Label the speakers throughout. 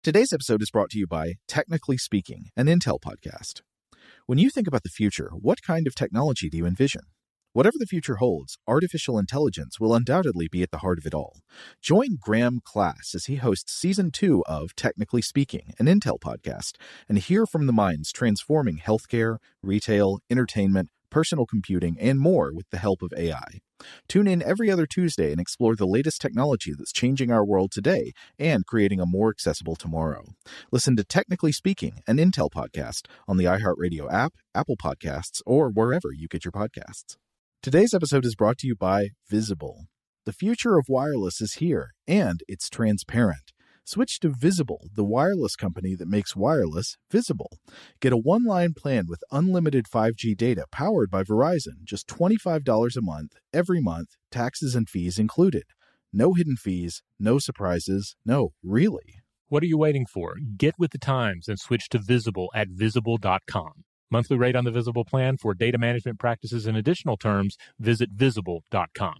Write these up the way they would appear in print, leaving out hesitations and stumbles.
Speaker 1: Today's episode is brought to you by Technically Speaking, an Intel podcast. When you think about the future, what kind of technology do you envision? Whatever the future holds, artificial intelligence will undoubtedly be at the heart of it all. Join Graham Class as he hosts Season 2 of Technically Speaking, an Intel podcast, and hear from the minds transforming healthcare, retail, entertainment, personal computing, and more with the help of AI. Tune in every other Tuesday and explore the latest technology that's changing our world today and creating a more accessible tomorrow. Listen to Technically Speaking, an Intel podcast on the iHeartRadio app, Apple Podcasts, or wherever you get your podcasts. Today's episode is brought to you by Visible. The future of wireless is here, and it's transparent. Switch to Visible, the wireless company that makes wireless visible. Get a one-line plan with unlimited 5G data powered by Verizon, just $25 a month, every month, taxes and fees included. No hidden fees, no surprises, no, really.
Speaker 2: What are you waiting for? Get with the times and switch to Visible at Visible.com. Monthly rate on the Visible plan for data management practices and additional terms, visit Visible.com.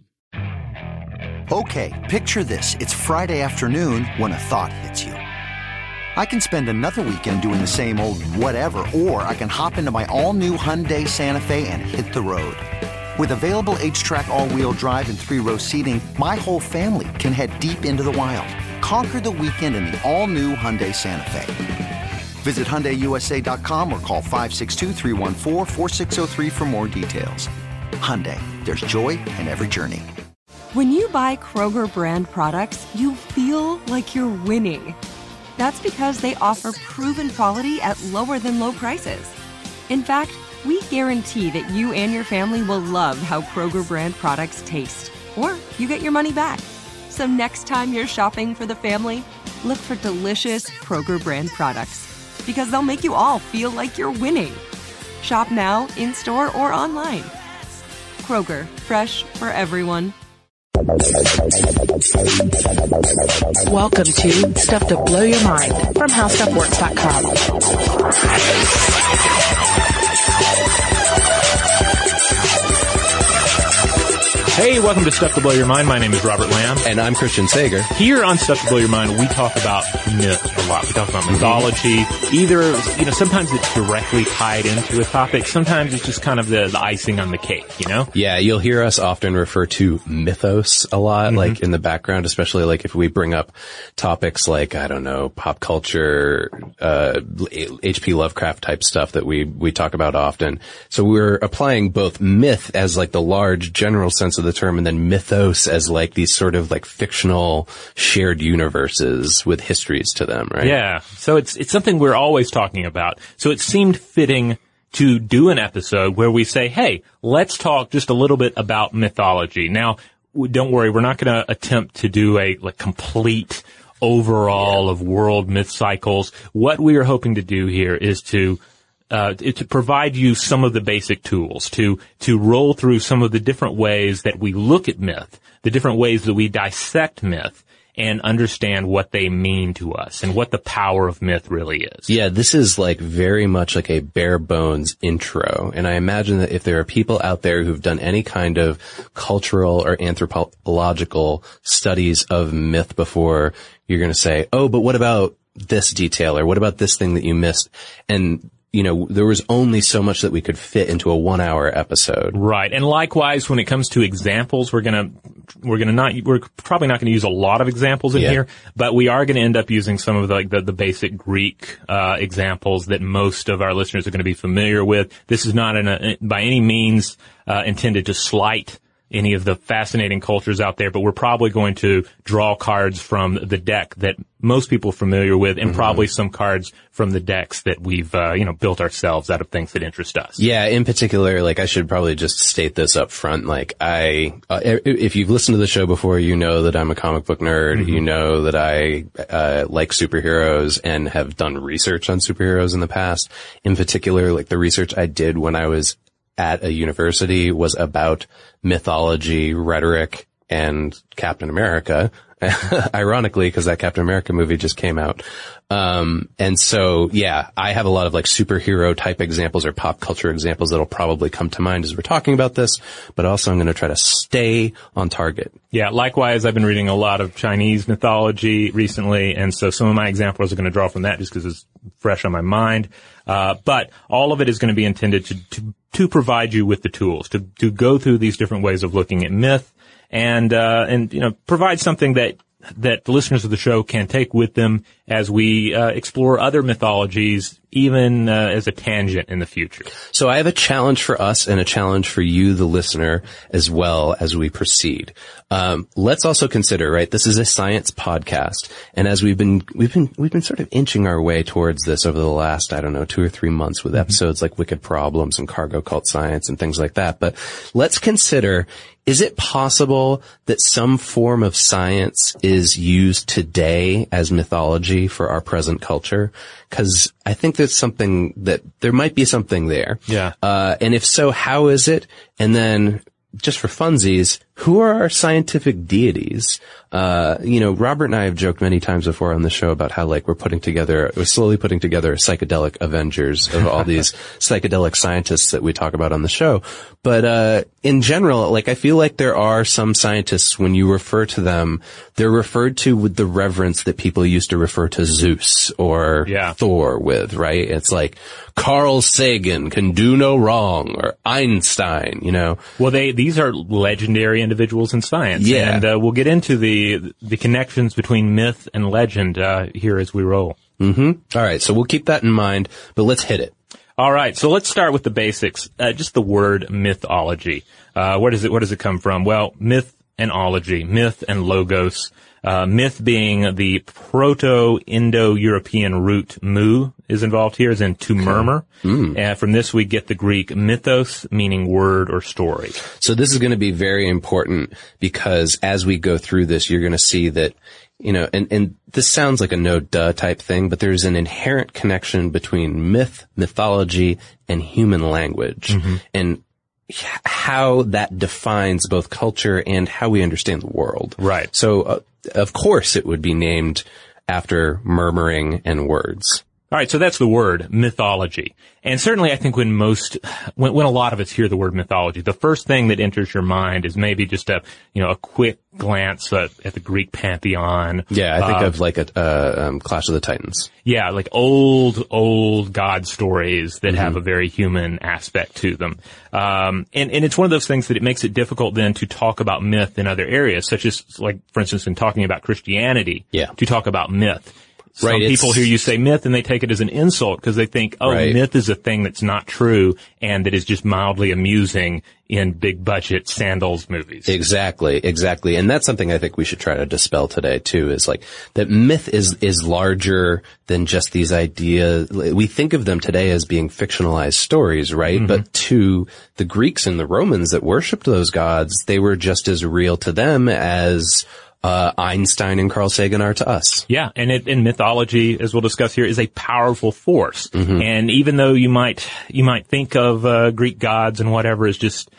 Speaker 3: Okay, picture this. It's Friday afternoon when a thought hits you. I can spend another weekend doing the same old whatever, or I can hop into my all-new Hyundai Santa Fe and hit the road. With available H-Track all-wheel drive and 3-row seating, my whole family can head deep into the wild. Conquer the weekend in the all-new Hyundai Santa Fe. Visit HyundaiUSA.com or call 562-314-4603 for more details. Hyundai, there's joy in every journey.
Speaker 4: When you buy Kroger brand products, you feel like you're winning. That's because they offer proven quality at lower than low prices. In fact, we guarantee that you and your family will love how Kroger brand products taste, or you get your money back. So next time you're shopping for the family, look for delicious Kroger brand products, because they'll make you all feel like you're winning. Shop now, in-store, or online. Kroger, fresh for everyone.
Speaker 5: Welcome to Stuff to Blow Your Mind from HowStuffWorks.com.
Speaker 2: Hey, welcome to Stuff to Blow Your Mind. My name is Robert Lamb.
Speaker 6: And I'm Christian Sager.
Speaker 2: Here on Stuff to Blow Your Mind, we talk about myth a lot. We talk about mythology. Either, sometimes it's directly tied into a topic. Sometimes it's just kind of the icing on the cake,
Speaker 6: Yeah, you'll hear us often refer to mythos a lot, like in the background, especially like if we bring up topics like, I don't know, pop culture, H.P. Lovecraft type stuff that we talk about often. So we're applying both myth as like the large general sense of the term, and then mythos as like these sort of like fictional shared universes with histories to them, right?
Speaker 2: Yeah. So it's something we're always talking about. So it seemed fitting to do an episode where we say, hey, let's talk just a little bit about mythology. Now, don't worry, we're not going to attempt to do a complete overall of world myth cycles. What we are hoping to do here is to provide you some of the basic tools, to roll through some of the different ways that we look at myth, the different ways that we dissect myth, and understand what they mean to us and what the power of myth really is.
Speaker 6: Yeah, this is like very much like a bare bones intro. And I imagine that if there are people out there who've done any kind of cultural or anthropological studies of myth before, you're going to say, oh, but what about this detail, or what about this thing that you missed? And there was only so much that we could fit into a 1-hour episode.
Speaker 2: Right. And likewise, when it comes to examples, we're probably not going to use a lot of examples in here, but we are going to end up using some of the basic Greek, examples that most of our listeners are going to be familiar with. This is not by any means, intended to slight any of the fascinating cultures out there, but we're probably going to draw cards from the deck that most people are familiar with, and probably some cards from the decks that we've, built ourselves out of things that interest us.
Speaker 6: Yeah, in particular, I should probably just state this up front. If you've listened to the show before, you know that I'm a comic book nerd. You know that I, like superheroes and have done research on superheroes in the past. In particular, the research I did when I was at a university was about mythology, rhetoric, and Captain America. ironically, because that Captain America movie just came out. And so, yeah, I have a lot of like superhero type examples or pop culture examples that'll probably come to mind as we're talking about this, but also I'm going to try to stay on target.
Speaker 2: Yeah, likewise, I've been reading a lot of Chinese mythology recently, and so some of my examples are going to draw from that just because it's fresh on my mind. But all of it is going to be intended to provide you with the tools to go through these different ways of looking at myth and provide something that the listeners of the show can take with them as we explore other mythologies, even as a tangent in the future.
Speaker 6: So I have a challenge for us and a challenge for you, the listener, as well as we proceed. Let's also consider, right, this is a science podcast, and as we've been sort of inching our way towards this over the last, 2 or 3 months with episodes like Wicked Problems and Cargo Cult Science and things like that. But let's consider, is it possible that some form of science is used today as mythology for our present culture? Because I think there might be something there.
Speaker 2: Yeah.
Speaker 6: And if so, how is it? And then, just for funsies, who are our scientific deities? Robert and I have joked many times before on the show about how we're slowly putting together a psychedelic Avengers of all these psychedelic scientists that we talk about on the show. But, in general, I feel like there are some scientists, when you refer to them, they're referred to with the reverence that people used to refer to Zeus or Thor with, right? It's like, Carl Sagan can do no wrong, or Einstein,
Speaker 2: Well, these are legendary individuals in science.
Speaker 6: Yeah.
Speaker 2: And we'll get into the connections between myth and legend here as we roll.
Speaker 6: Mm-hmm. All right, so we'll keep that in mind, but let's hit it.
Speaker 2: All right, so let's start with the basics. Just the word mythology. Where does it come from? Well, myth and ology, myth and logos. Myth being the Proto-Indo-European root mu is involved here, as in to murmur. And from this we get the Greek mythos, meaning word or story.
Speaker 6: So this is going to be very important because as we go through this, you're going to see that, and this sounds like a no-duh type thing, but there's an inherent connection between mythology, and human language. And how that defines both culture and how we understand the world.
Speaker 2: Right.
Speaker 6: So, of course, it would be named after murmuring and words.
Speaker 2: All right, so that's the word, mythology. And certainly I think when a lot of us hear the word mythology, the first thing that enters your mind is maybe just a quick glance at the Greek pantheon.
Speaker 6: Yeah, I think of a Clash of the Titans.
Speaker 2: Yeah, like old god stories that have a very human aspect to them. And it's one of those things that it makes it difficult then to talk about myth in other areas, such as, for instance, in talking about Christianity, to talk about myth. Some people hear you say myth and they take it as an insult because they think, myth is a thing that's not true and that is just mildly amusing in big budget sandals movies.
Speaker 6: Exactly. And that's something I think we should try to dispel today too, is that myth is larger than just these ideas. We think of them today as being fictionalized stories, right? But to the Greeks and the Romans that worshipped those gods, they were just as real to them as Einstein and Carl Sagan are to us.
Speaker 2: Yeah, and in mythology, as we'll discuss here, is a powerful force. And even though you might think of Greek gods and whatever as just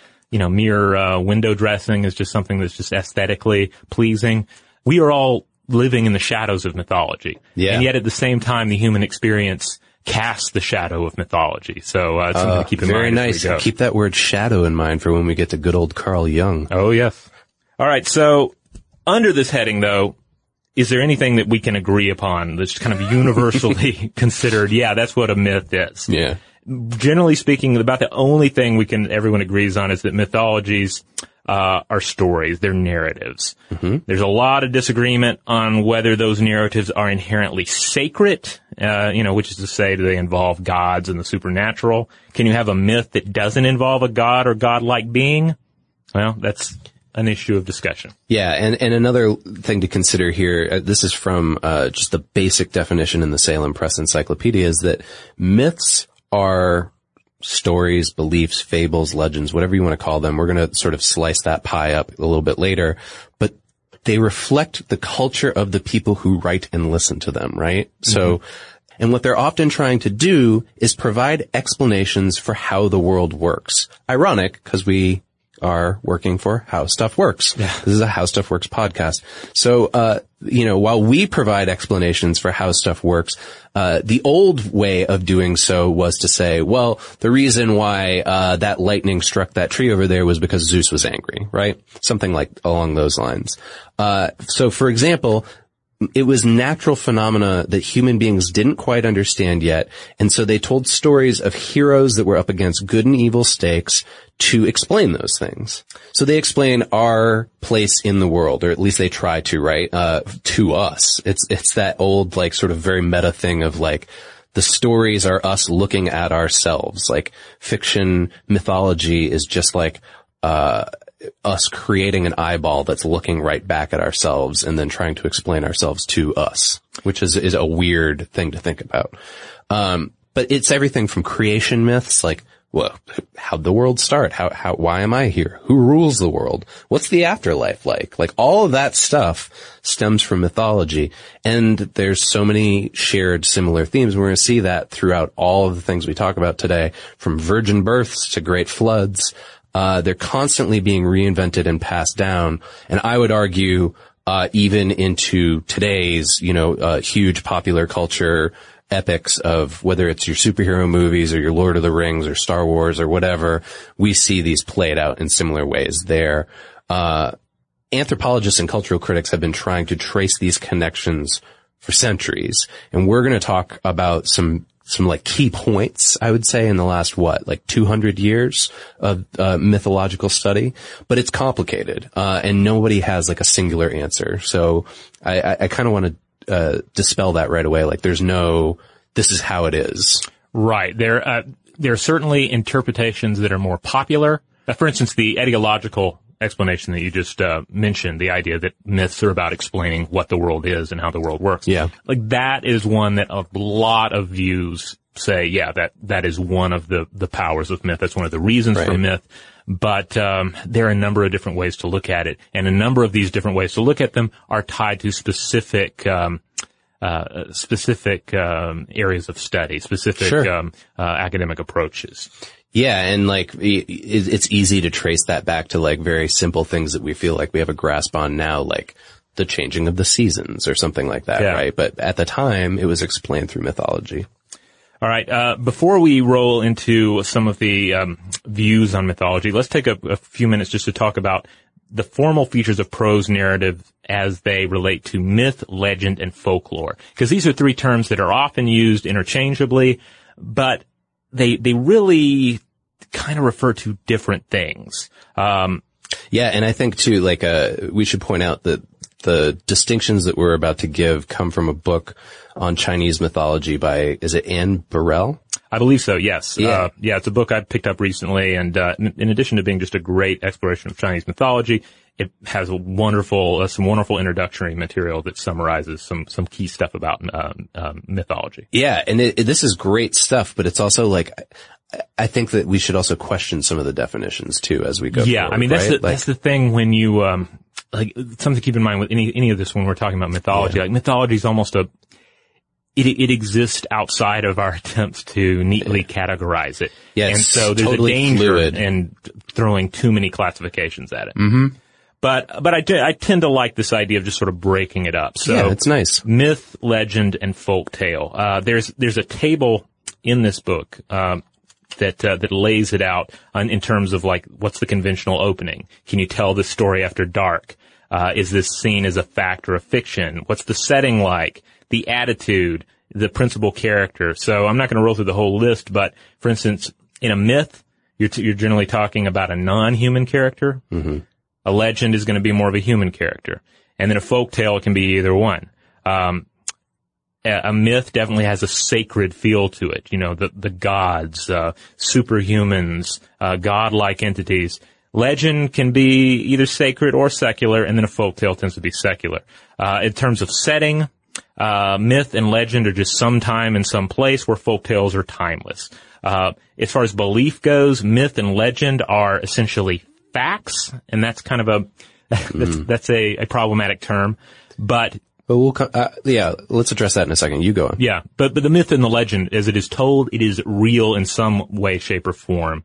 Speaker 2: mere window dressing, as just something that's just aesthetically pleasing, we are all living in the shadows of mythology. Yeah. And yet at the same time, the human experience casts the shadow of mythology. So it's something to keep in mind.
Speaker 6: Very nice. Keep that word shadow in mind for when we get to good old Carl Jung.
Speaker 2: Oh yes. All right. So under this heading, though, is there anything that we can agree upon that's kind of universally considered? Yeah, that's what a myth is.
Speaker 6: Yeah.
Speaker 2: Generally speaking, about the only thing everyone agrees on is that mythologies are stories. They're narratives. There's a lot of disagreement on whether those narratives are inherently sacred, which is to say, do they involve gods and the supernatural? Can you have a myth that doesn't involve a god or godlike being? Well, that's an issue of discussion.
Speaker 6: Yeah, and another thing to consider here, this is from just the basic definition in the Salem Press Encyclopedia, is that myths are stories, beliefs, fables, legends, whatever you want to call them. We're going to sort of slice that pie up a little bit later, but they reflect the culture of the people who write and listen to them, right? So, and what they're often trying to do is provide explanations for how the world works. Ironic, because we are working for How Stuff Works. Yeah. This is a How Stuff Works podcast. So, while we provide explanations for how stuff works, the old way of doing so was to say, well, the reason why that lightning struck that tree over there was because Zeus was angry, right? Something like along those lines. So for example, it was natural phenomena that human beings didn't quite understand yet, and so they told stories of heroes that were up against good and evil stakes to explain those things. So they explain our place in the world, or at least they try to, right? To us. It's that old, like, sort of very meta thing of, like, the stories are us looking at ourselves. Like, fiction mythology is just like, us creating an eyeball that's looking right back at ourselves and then trying to explain ourselves to us, which is a weird thing to think about. But it's everything from creation myths, like, well, how'd the world start? Why am I here? Who rules the world? What's the afterlife like? Like, all of that stuff stems from mythology. And there's so many shared similar themes. We're going to see that throughout all of the things we talk about today, from virgin births to great floods. They're constantly being reinvented and passed down. And I would argue, even into today's, huge popular culture epics of whether it's your superhero movies or your Lord of the Rings or Star Wars or whatever, we see these played out in similar ways there. Anthropologists and cultural critics have been trying to trace these connections for centuries. And we're going to talk about some like key points, I would say, in the last, 200 years of mythological study. But it's complicated, and nobody has like a singular answer. So I kind of want to dispel that right away. Like, there's no, this is how it is.
Speaker 2: Right. There are certainly interpretations that are more popular. For instance, the etiological explanation that you just mentioned, the idea that myths are about explaining what the world is and how the world works.
Speaker 6: Yeah.
Speaker 2: Like, that is one that a lot of views say, yeah, that is one of the powers of myth. That's one of the reasons for myth. But there are a number of different ways to look at it, and a number of these different ways to look at them are tied to specific areas of study, specific academic approaches.
Speaker 6: Yeah, and like, it's easy to trace that back to like very simple things that we feel like we have a grasp on now, like the changing of the seasons or something like that, right? But at the time, it was explained through mythology.
Speaker 2: All right, before we roll into some of the views on mythology, let's take a few minutes just to talk about the formal features of prose narrative as they relate to myth, legend, and folklore. Because these are three terms that are often used interchangeably, but they really kind of refer to different things.
Speaker 6: Yeah, and I think too, like, we should point out that the distinctions that we're about to give come from a book on Chinese mythology by, is it Anne Burrell?
Speaker 2: I believe so, yes.
Speaker 6: Yeah.
Speaker 2: It's a book I picked up recently, and in addition to being just a great exploration of Chinese mythology, it has some wonderful introductory material that summarizes some key stuff about mythology.
Speaker 6: Yeah, and this is great stuff, but it's also like, I think that we should also question some of the definitions too as we go forward,
Speaker 2: I mean, that's the thing when you like, something to keep in mind with any of this when we're talking about mythology. Yeah. Like, mythology is almost it exists outside of our attempts to neatly categorize it.
Speaker 6: Yes,
Speaker 2: and so there's
Speaker 6: totally
Speaker 2: a danger
Speaker 6: fluid
Speaker 2: in throwing too many classifications at it.
Speaker 6: Mm-hmm.
Speaker 2: But I tend to like this idea of just sort of breaking it up. So
Speaker 6: yeah, it's nice.
Speaker 2: Myth, legend, and folk tale. There's a table in this book that lays it out in terms of, like, what's the conventional opening? Can you tell this story after dark? Is this seen as a fact or a fiction? What's the setting like? The attitude, the principal character. So I'm not going to roll through the whole list, but for instance, in a myth, you're generally talking about a non-human character.
Speaker 6: Mm-hmm.
Speaker 2: A legend is going to be more of a human character. And then a folk tale can be either one. A myth definitely has a sacred feel to it. You know, the gods, superhumans, godlike entities. Legend can be either sacred or secular, and then a folk tale tends to be secular. In terms of setting, myth and legend are just some time and some place, where folk tales are timeless. As far as belief goes, myth and legend are essentially facts, and that's kind of that's a problematic term, but
Speaker 6: we'll let's address that in a second. You go on.
Speaker 2: Yeah, but the myth and the legend, as it is told, it is real in some way, shape, or form.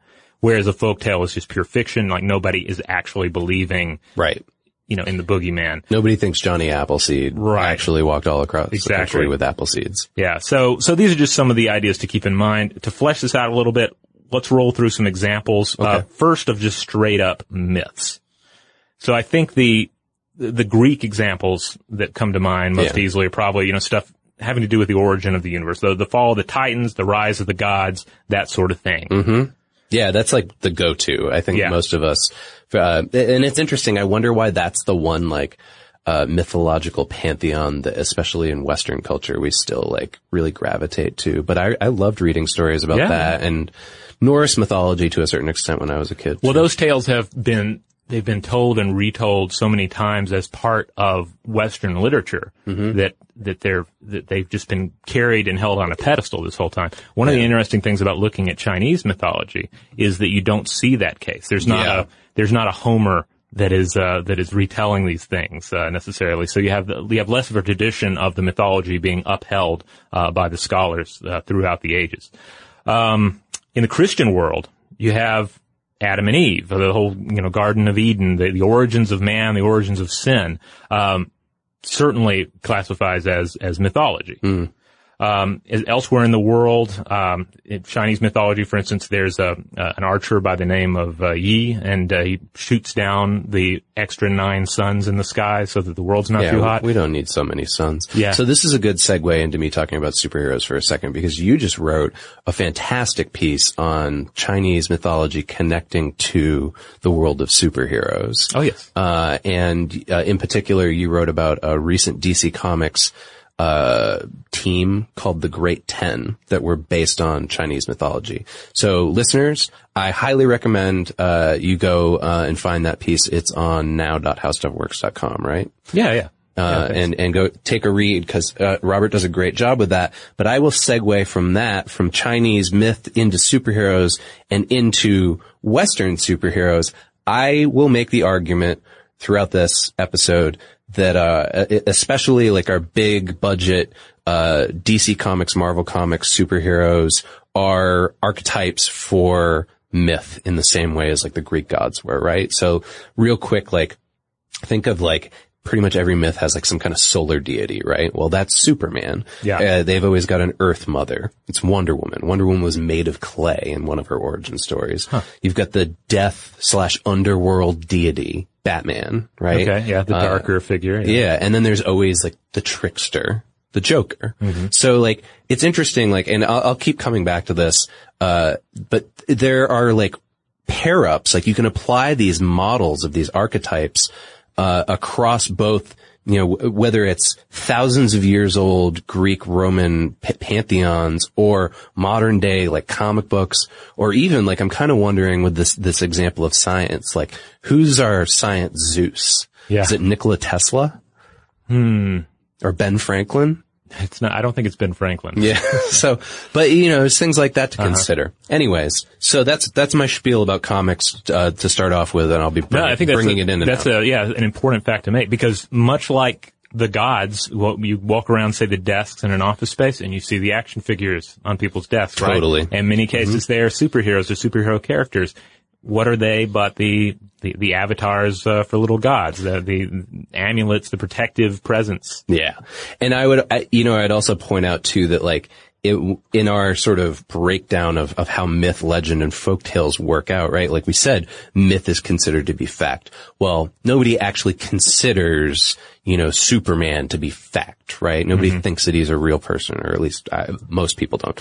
Speaker 2: Whereas a folktale is just pure fiction, like nobody is actually believing,
Speaker 6: Right.
Speaker 2: In the boogeyman.
Speaker 6: Nobody thinks Johnny Appleseed actually walked all across the country with apple seeds.
Speaker 2: Yeah. So these are just some of the ideas to keep in mind. To flesh this out a little bit, let's roll through some examples.
Speaker 6: Okay.
Speaker 2: First of just straight up myths. So I think the Greek examples that come to mind most easily are probably, stuff having to do with the origin of the universe. The fall of the Titans, the rise of the gods, that sort of thing.
Speaker 6: Mm-hmm. Yeah, that's like the go-to. I think most of us, and it's interesting. I wonder why that's the one mythological pantheon that, especially in Western culture, we still really gravitate to. But I loved reading stories about that and Norse mythology to a certain extent when I was a kid.
Speaker 2: Well, those tales they've been told and retold so many times as part of Western literature that they've just been carried and held on a pedestal this whole time. One of the interesting things about looking at Chinese mythology is that you don't see that case. There's not a Homer that is retelling these things necessarily. So you have less of a tradition of the mythology being upheld by the scholars throughout the ages. In the Christian world, you have Adam and Eve, the whole, Garden of Eden, the origins of man, the origins of sin, certainly classifies as mythology. Elsewhere in the world, in Chinese mythology, for instance, there's an archer by the name of Yi, and he shoots down the extra 9 suns in the sky so that the world's not too hot.
Speaker 6: We don't need so many suns.
Speaker 2: Yeah.
Speaker 6: So this is a good segue into me talking about superheroes for a second, because you just wrote a fantastic piece on Chinese mythology connecting to the world of superheroes.
Speaker 2: Oh, yes.
Speaker 6: And in particular, you wrote about a recent DC Comics team called the Great 10 that were based on Chinese mythology. So listeners, I highly recommend you go and find that piece. It's on now.howstuffworks.com, right?
Speaker 2: Yeah.
Speaker 6: And go take a read, because Robert does a great job with that. But I will segue from Chinese myth into superheroes and into Western superheroes. I will make the argument throughout this episode that especially our big budget DC Comics, Marvel Comics superheroes are archetypes for myth in the same way as the Greek gods were, right? So real quick, think of pretty much every myth has some kind of solar deity, right? Well, that's Superman.
Speaker 2: Yeah.
Speaker 6: They've always got an Earth mother. It's Wonder Woman. Wonder Woman was made of clay in one of her origin stories. Huh. You've got the death/underworld deity, Batman, right?
Speaker 2: Okay, yeah, the darker figure.
Speaker 6: Yeah, and then there's always the trickster, the Joker. Mm-hmm. So it's interesting, and I'll keep coming back to this, but there are pair-ups, you can apply these models of these archetypes across both, whether it's thousands of years old Greek, Roman pantheons or modern day, comic books, or even, I'm kind of wondering with this example of science, who's our science Zeus?
Speaker 2: Yeah.
Speaker 6: Is it Nikola Tesla? Or Ben Franklin?
Speaker 2: It's not, I don't think it's Ben Franklin.
Speaker 6: Yeah. So, but there's things like that to consider. Anyways, so that's my spiel about comics, to start off with, and I'll be bringing it in.
Speaker 2: That's an important fact to make, because much like the gods, you walk around, say, the desks in an office space, and you see the action figures on people's desks, right?
Speaker 6: Totally.
Speaker 2: And in many cases, they are superheroes or superhero characters. What are they but the avatars for little gods, the amulets, the protective presence?
Speaker 6: Yeah. And I'd also point out too that in our sort of breakdown of how myth, legend, and folktales work out, right? Like we said, myth is considered to be fact. Well, nobody actually considers, Superman to be fact, right? Nobody thinks that he's a real person, or at least most people don't.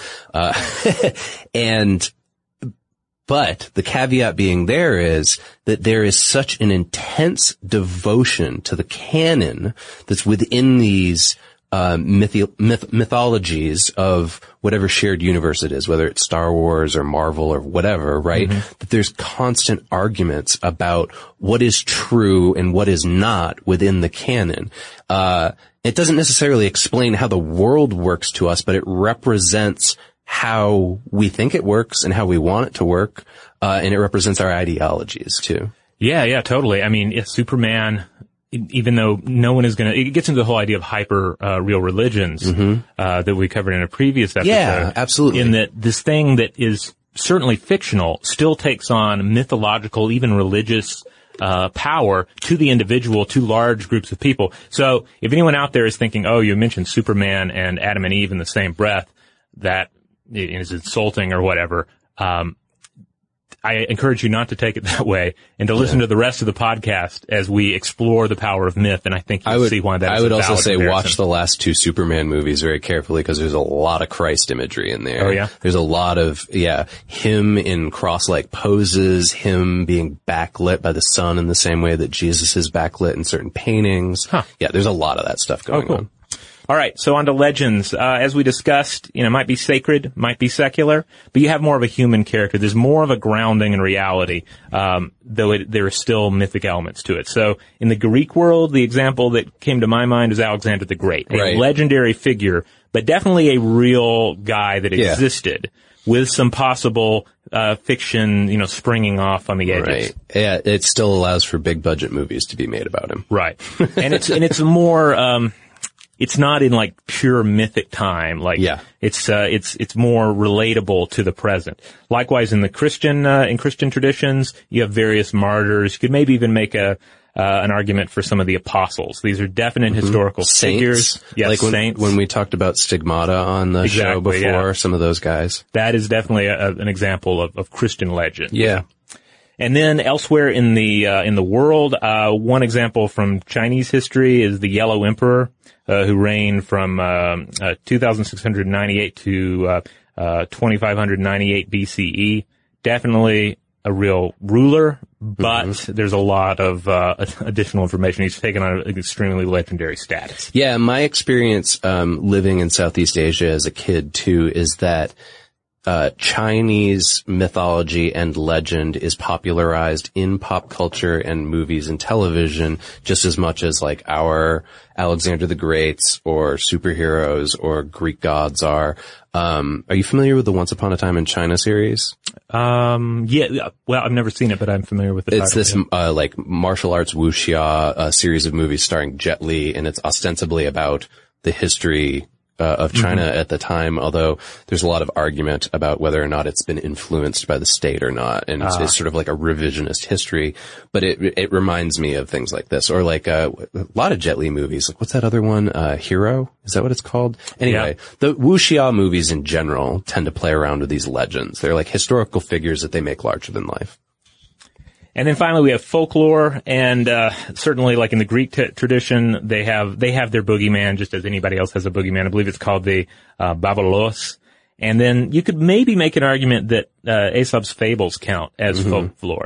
Speaker 6: But the caveat being there is that there is such an intense devotion to the canon that's within these mythologies of whatever shared universe it is, whether it's Star Wars or Marvel or whatever, right? That there's constant arguments about what is true and what is not within the canon. It doesn't necessarily explain how the world works to us, but it represents how we think it works and how we want it to work, and it represents our ideologies too.
Speaker 2: Yeah, totally. I mean, if Superman, even though no one is it gets into the whole idea of hyper real religions that we covered in a previous episode.
Speaker 6: Yeah, absolutely.
Speaker 2: In that this thing that is certainly fictional, still takes on mythological, even religious power to the individual, to large groups of people. So if anyone out there is thinking, oh, you mentioned Superman and Adam and Eve in the same breath, that is insulting or whatever, I encourage you not to take it that way and to listen to the rest of the podcast as we explore the power of myth. And I think you'll see why that is.
Speaker 6: I would also say
Speaker 2: comparison.
Speaker 6: Watch the last two Superman movies very carefully because there's a lot of Christ imagery in there.
Speaker 2: Oh, yeah?
Speaker 6: There's a lot of, him in cross-like poses, him being backlit by the sun in the same way that Jesus is backlit in certain paintings.
Speaker 2: Huh.
Speaker 6: Yeah, there's a lot of that stuff going on.
Speaker 2: All right, so on to legends. As we discussed, might be sacred, might be secular, but you have more of a human character. There's more of a grounding in reality, though there are still mythic elements to it. So in the Greek world, the example that came to my mind is Alexander the Great, a legendary figure, but definitely a real guy that existed with some possible fiction, springing off on the edges.
Speaker 6: Right. Yeah, it still allows for big budget movies to be made about him.
Speaker 2: Right. And it's more it's not in like pure mythic time. It's more relatable to the present. Likewise, in the Christian traditions, you have various martyrs. You could maybe even make an argument for some of the apostles. These are definite historical figures. Yes,
Speaker 6: like
Speaker 2: saints.
Speaker 6: When we talked about Stigmata on the show before, some of those guys.
Speaker 2: That is definitely an example of Christian legend.
Speaker 6: Yeah.
Speaker 2: And then elsewhere in the world, one example from Chinese history is the Yellow Emperor, who reigned from 2698 to 2598 BCE. Definitely a real ruler, but there's a lot of additional information. He's taken on an extremely legendary status.
Speaker 6: Yeah, my experience living in Southeast Asia as a kid too is that Chinese mythology and legend is popularized in pop culture and movies and television just as much as like our Alexander the Greats or superheroes or Greek gods are. Are you familiar with the Once Upon a Time in China series?
Speaker 2: Yeah. Well, I've never seen it, but I'm familiar with it.
Speaker 6: It's this, like martial arts wuxia, series of movies starring Jet Li, and it's ostensibly about the history of China at the time, although there's a lot of argument about whether or not it's been influenced by the state or not, and it's sort of like a revisionist history, but it reminds me of things like this, or like a lot of Jet Li movies, like what's that other one, Hero? Is that what it's called? Anyway, the wuxia movies in general tend to play around with these legends. They're like historical figures that they make larger than life.
Speaker 2: And then finally we have folklore, and certainly like in the Greek tradition, they have their boogeyman just as anybody else has a boogeyman. I believe it's called the Babalos. And then you could maybe make an argument that Aesop's fables count as folklore.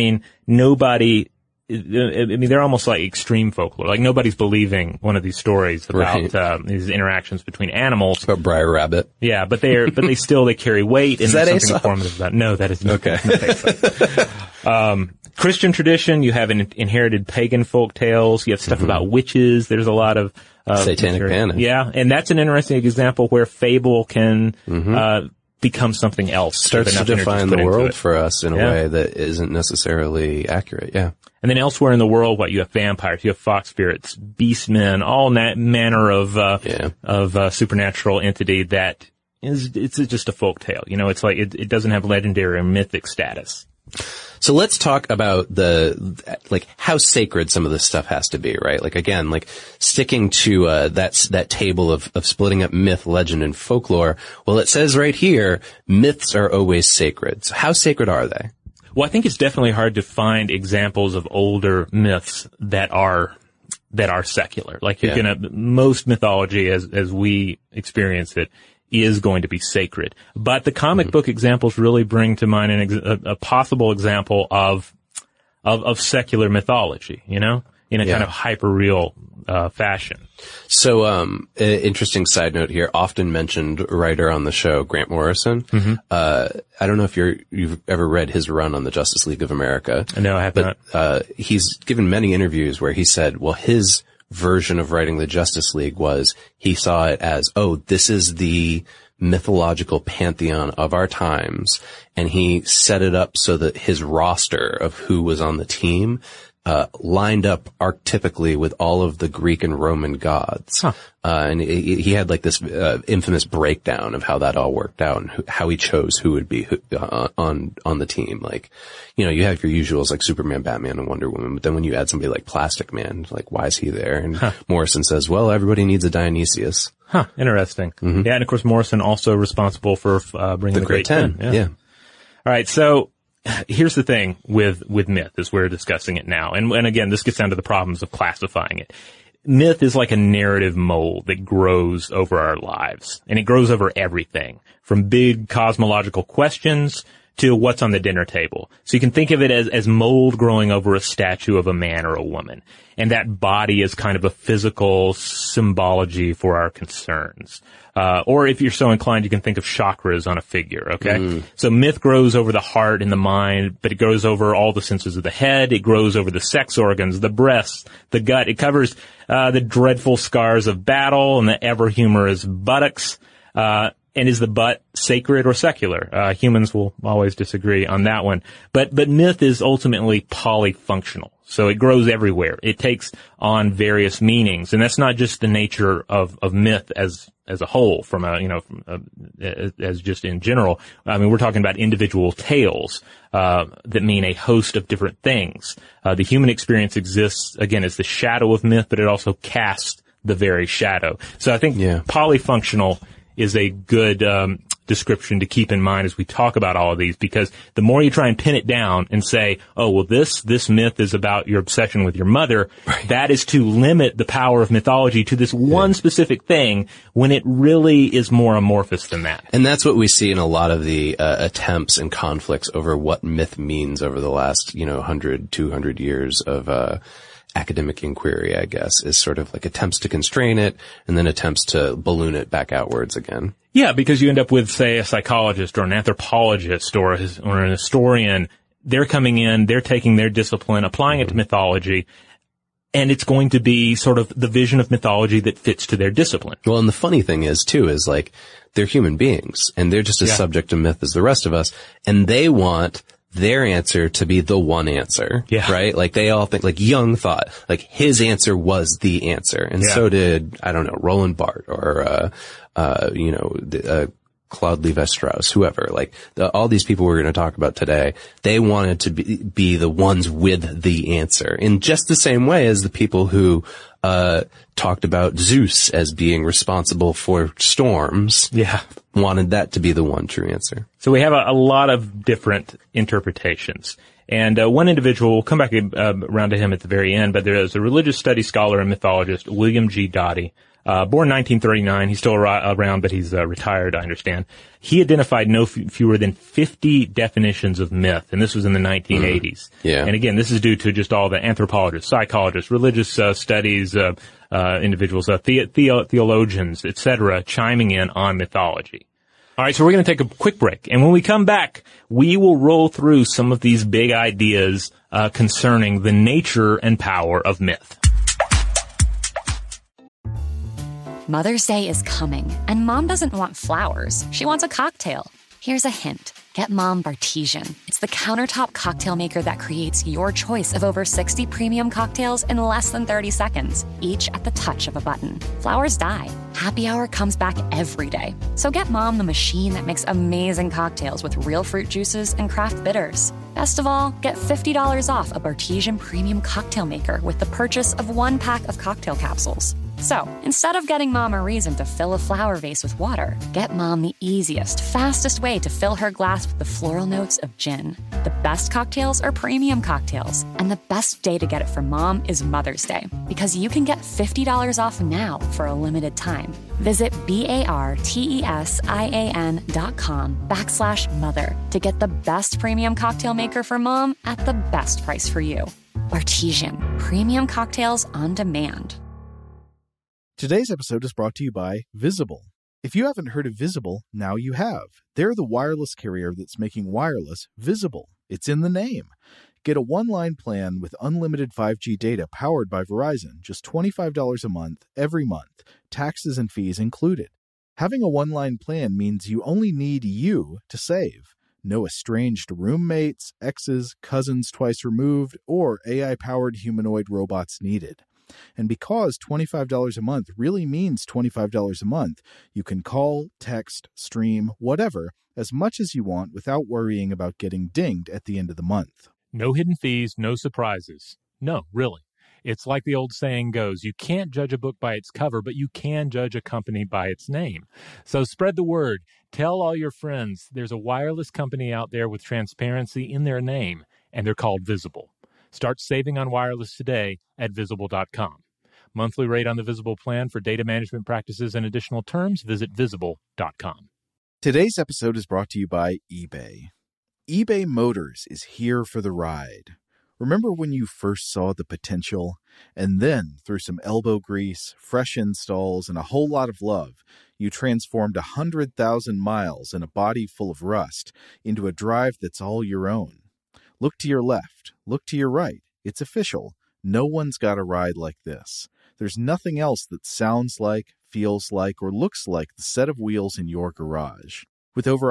Speaker 2: They're almost like extreme folklore. Like nobody's believing one of these stories about these interactions between animals.
Speaker 6: About Briar Rabbit.
Speaker 2: Yeah, but they carry weight, and there's something informative about it. No, that is not.
Speaker 6: Okay.
Speaker 2: Christian tradition, you have inherited pagan folk tales. You have stuff about witches. There's a lot of
Speaker 6: Satanic Panic.
Speaker 2: Yeah, and that's an interesting example where fable can become something else.
Speaker 6: Starts to define the world for us in a way that isn't necessarily accurate. Yeah.
Speaker 2: And then elsewhere in the world, you have vampires, you have fox spirits, beastmen, all that manner of supernatural entity that it's just a folk tale. It's like it doesn't have legendary or mythic status.
Speaker 6: So let's talk about how sacred some of this stuff has to be, right? Like again, like sticking to that table of splitting up myth, legend, and folklore. Well, it says right here, myths are always sacred. So how sacred are they?
Speaker 2: Well, I think it's definitely hard to find examples of older myths that are secular. Like most mythology as we experience it is going to be sacred. But the comic book examples really bring to mind a possible example of secular mythology, in a kind of hyper-real fashion.
Speaker 6: So, interesting side note here, often mentioned writer on the show, Grant Morrison. I don't know if you've ever read his run on the Justice League of America.
Speaker 2: No, I have not.
Speaker 6: He's given many interviews where he said, well, his version of writing the Justice League was he saw it as, this is the mythological pantheon of our times, and he set it up so that his roster of who was on the team lined up archetypically with all of the Greek and Roman gods.
Speaker 2: Huh.
Speaker 6: And he had like this infamous breakdown of how that all worked out and how he chose who would be on the team. Like, you know, you have your usuals like Superman, Batman, and Wonder Woman, but then when you add somebody like Plastic Man, like, why is he there? And Morrison says, well, everybody needs a Dionysius.
Speaker 2: Huh, interesting.
Speaker 6: Mm-hmm.
Speaker 2: Yeah, and of course Morrison also responsible for bringing the Great Ten.
Speaker 6: Yeah.
Speaker 2: All right, so here's the thing with myth as we're discussing it now. And again, this gets down to the problems of classifying it. Myth is like a narrative mold that grows over our lives, and it grows over everything, from big cosmological questions to what's on the dinner table. So you can think of it as mold growing over a statue of a man or a woman. And that body is kind of a physical symbology for our concerns. Or if you're so inclined, you can think of chakras on a figure, okay? So myth grows over the heart and the mind, but it grows over all the senses of the head. It grows over the sex organs, the breasts, the gut. It covers the dreadful scars of battle and the ever-humorous buttocks. And is the butt sacred or secular? Humans will always disagree on that one. But myth is ultimately polyfunctional. So it grows everywhere. It takes on various meanings. And that's not just the nature of myth as a whole, as just in general. I mean, we're talking about individual tales, that mean a host of different things. The human experience exists, again, as the shadow of myth, but it also casts the very shadow. So I think polyfunctional is a good description to keep in mind as we talk about all of these, because the more you try and pin it down and say, oh, well, this myth is about your obsession with your mother, that is to limit the power of mythology to this one specific thing, when it really is more amorphous than that.
Speaker 6: And that's what we see in a lot of the attempts and conflicts over what myth means over the last, 100, 200 years of academic inquiry, I guess, is sort of like attempts to constrain it and then attempts to balloon it back outwards again.
Speaker 2: Yeah, because you end up with, say, a psychologist or an anthropologist or an historian. They're coming in, they're taking their discipline, applying it to mythology, and it's going to be sort of the vision of mythology that fits to their discipline.
Speaker 6: Well, and the funny thing is, too, is like, they're human beings, and they're just as subject to myth as the rest of us, and they want their answer to be the one answer, right? Like, they all think, like, Jung thought, like, his answer was the answer. And so did, I don't know, Roland Barthes or, Claude Lévi-Strauss, whoever. Like, all these people we're going to talk about today, they wanted to be the ones with the answer, in just the same way as the people who talked about Zeus as being responsible for storms. Wanted that to be the one true answer.
Speaker 2: So we have a lot of different interpretations. And one individual, we'll come back around to him at the very end, but there is a religious studies scholar and mythologist, William G. Dottie, born 1939. He's still around, but he's retired, I understand. He identified no fewer than 50 definitions of myth, and this was in the 1980s. And again, this is due to just all the anthropologists, psychologists, religious studies individuals, theologians, etc., chiming in on mythology. All right, so we're going to take a quick break, and when we come back, we will roll through some of these big ideas concerning the nature and power of myth.
Speaker 7: Mother's Day is coming, and Mom doesn't want flowers. She wants a cocktail. Here's a hint. Get Mom Bartesian. It's the countertop cocktail maker that creates your choice of over 60 premium cocktails in less than 30 seconds, each at the touch of a button. Flowers die. Happy Hour comes back every day. So get Mom the machine that makes amazing cocktails with real fruit juices and craft bitters. Best of all, get $50 off a Bartesian premium cocktail maker with the purchase of 1 pack of cocktail capsules. So, instead of getting Mom a reason to fill a flower vase with water, get Mom the easiest, fastest way to fill her glass with the floral notes of gin. The best cocktails are premium cocktails, and the best day to get it for Mom is Mother's Day, because you can get $50 off now for a limited time. Visit BARTESIAN.com/mother to get the best premium cocktail maker for Mom at the best price for you. Bartesian, premium cocktails on demand.
Speaker 1: Today's episode is brought to you by Visible. If you haven't heard of Visible, now you have. They're the wireless carrier that's making wireless visible. It's in the name. Get a one-line plan with unlimited 5G data powered by Verizon, just $25 a month, every month, taxes and fees included. Having a one-line plan means you only need you to save. No estranged roommates, exes, cousins twice removed, or AI-powered humanoid robots needed. And because $25 a month really means $25 a month, you can call, text, stream, whatever, as much as you want without worrying about getting dinged at the end of the month.
Speaker 2: No hidden fees, no surprises. No, really. It's like the old saying goes, you can't judge a book by its cover, but you can judge a company by its name. So spread the word. Tell all your friends there's a wireless company out there with transparency in their name, and they're called Visible. Start saving on wireless today at Visible.com. Monthly rate on the Visible plan for data management practices and additional terms, visit Visible.com.
Speaker 1: Today's episode is brought to you by eBay. eBay Motors is here for the ride. Remember when you first saw the potential? And then, through some elbow grease, fresh installs, and a whole lot of love, you transformed 100,000 miles and a body full of rust into a drive that's all your own. Look to your left. Look to your right. It's official. No one's got a ride like this. There's nothing else that sounds like, feels like, or looks like the set of wheels in your garage. With over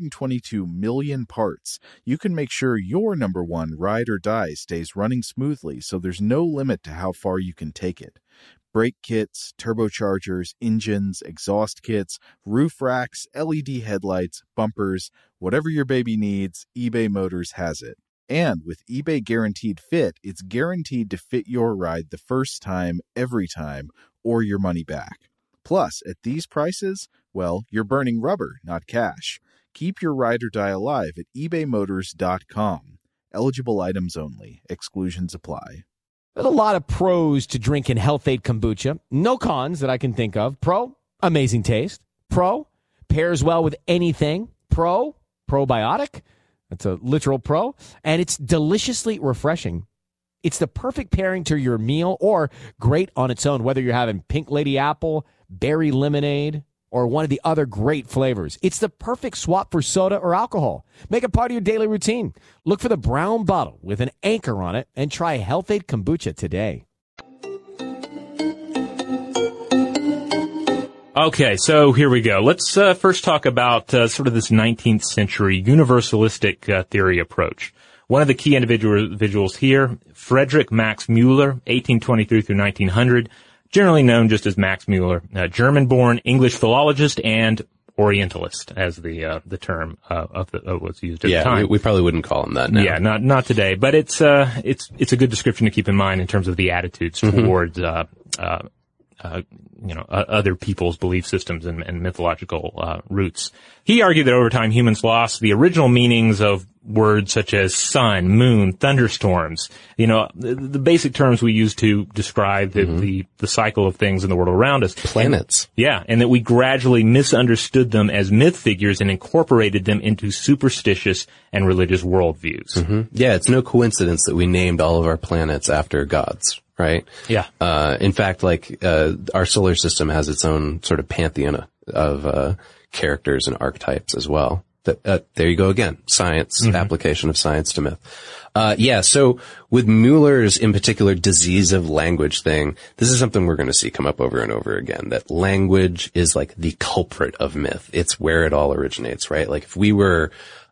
Speaker 1: 122 million parts, you can make sure your number one ride or die stays running smoothly so there's no limit to how far you can take it. Brake kits, turbochargers, engines, exhaust kits, roof racks, LED headlights, bumpers, whatever your baby needs, eBay Motors has it. And with eBay Guaranteed Fit, it's guaranteed to fit your ride the first time, every time, or your money back. Plus, at these prices, well, you're burning rubber, not cash. Keep your ride or die alive at ebaymotors.com. Eligible items only. Exclusions apply.
Speaker 8: There's a lot of pros to drinking Health-Ade kombucha. No cons that I can think of. Pro, amazing taste. Pro, pairs well with anything. Pro, probiotic. That's a literal pro. And it's deliciously refreshing. It's the perfect pairing to your meal or great on its own, whether you're having Pink Lady Apple, berry lemonade, or one of the other great flavors. It's the perfect swap for soda or alcohol. Make it part of your daily routine. Look for the brown bottle with an anchor on it and try Health-Ade kombucha today.
Speaker 2: Okay, so here we go. Let's first talk about sort of this 19th century universalistic theory approach. One of the key individuals here, Friedrich Max Müller, 1823 through 1900, generally known just as Max Müller, German-born English philologist and Orientalist, as the term was used at the time.
Speaker 6: Yeah, we probably wouldn't call him that now.
Speaker 2: Yeah, not today, but it's a good description to keep in mind in terms of the attitudes towards other people's belief systems and mythological roots. He argued that over time humans lost the original meanings of words such as sun, moon, thunderstorms, the basic terms we use to describe the cycle of things in the world around us.
Speaker 6: Planets.
Speaker 2: And that we gradually misunderstood them as myth figures and incorporated them into superstitious and religious worldviews.
Speaker 6: Mm-hmm. Yeah, it's no coincidence that we named all of our planets after gods, right?
Speaker 2: Yeah.
Speaker 6: In fact, our solar system has its own sort of pantheon of characters and archetypes as well. There you go again. Science, application of science to myth. So with Müller's, in particular, disease of language thing, this is something we're going to see come up over and over again, that language is like the culprit of myth. It's where it all originates, right? Like if we were,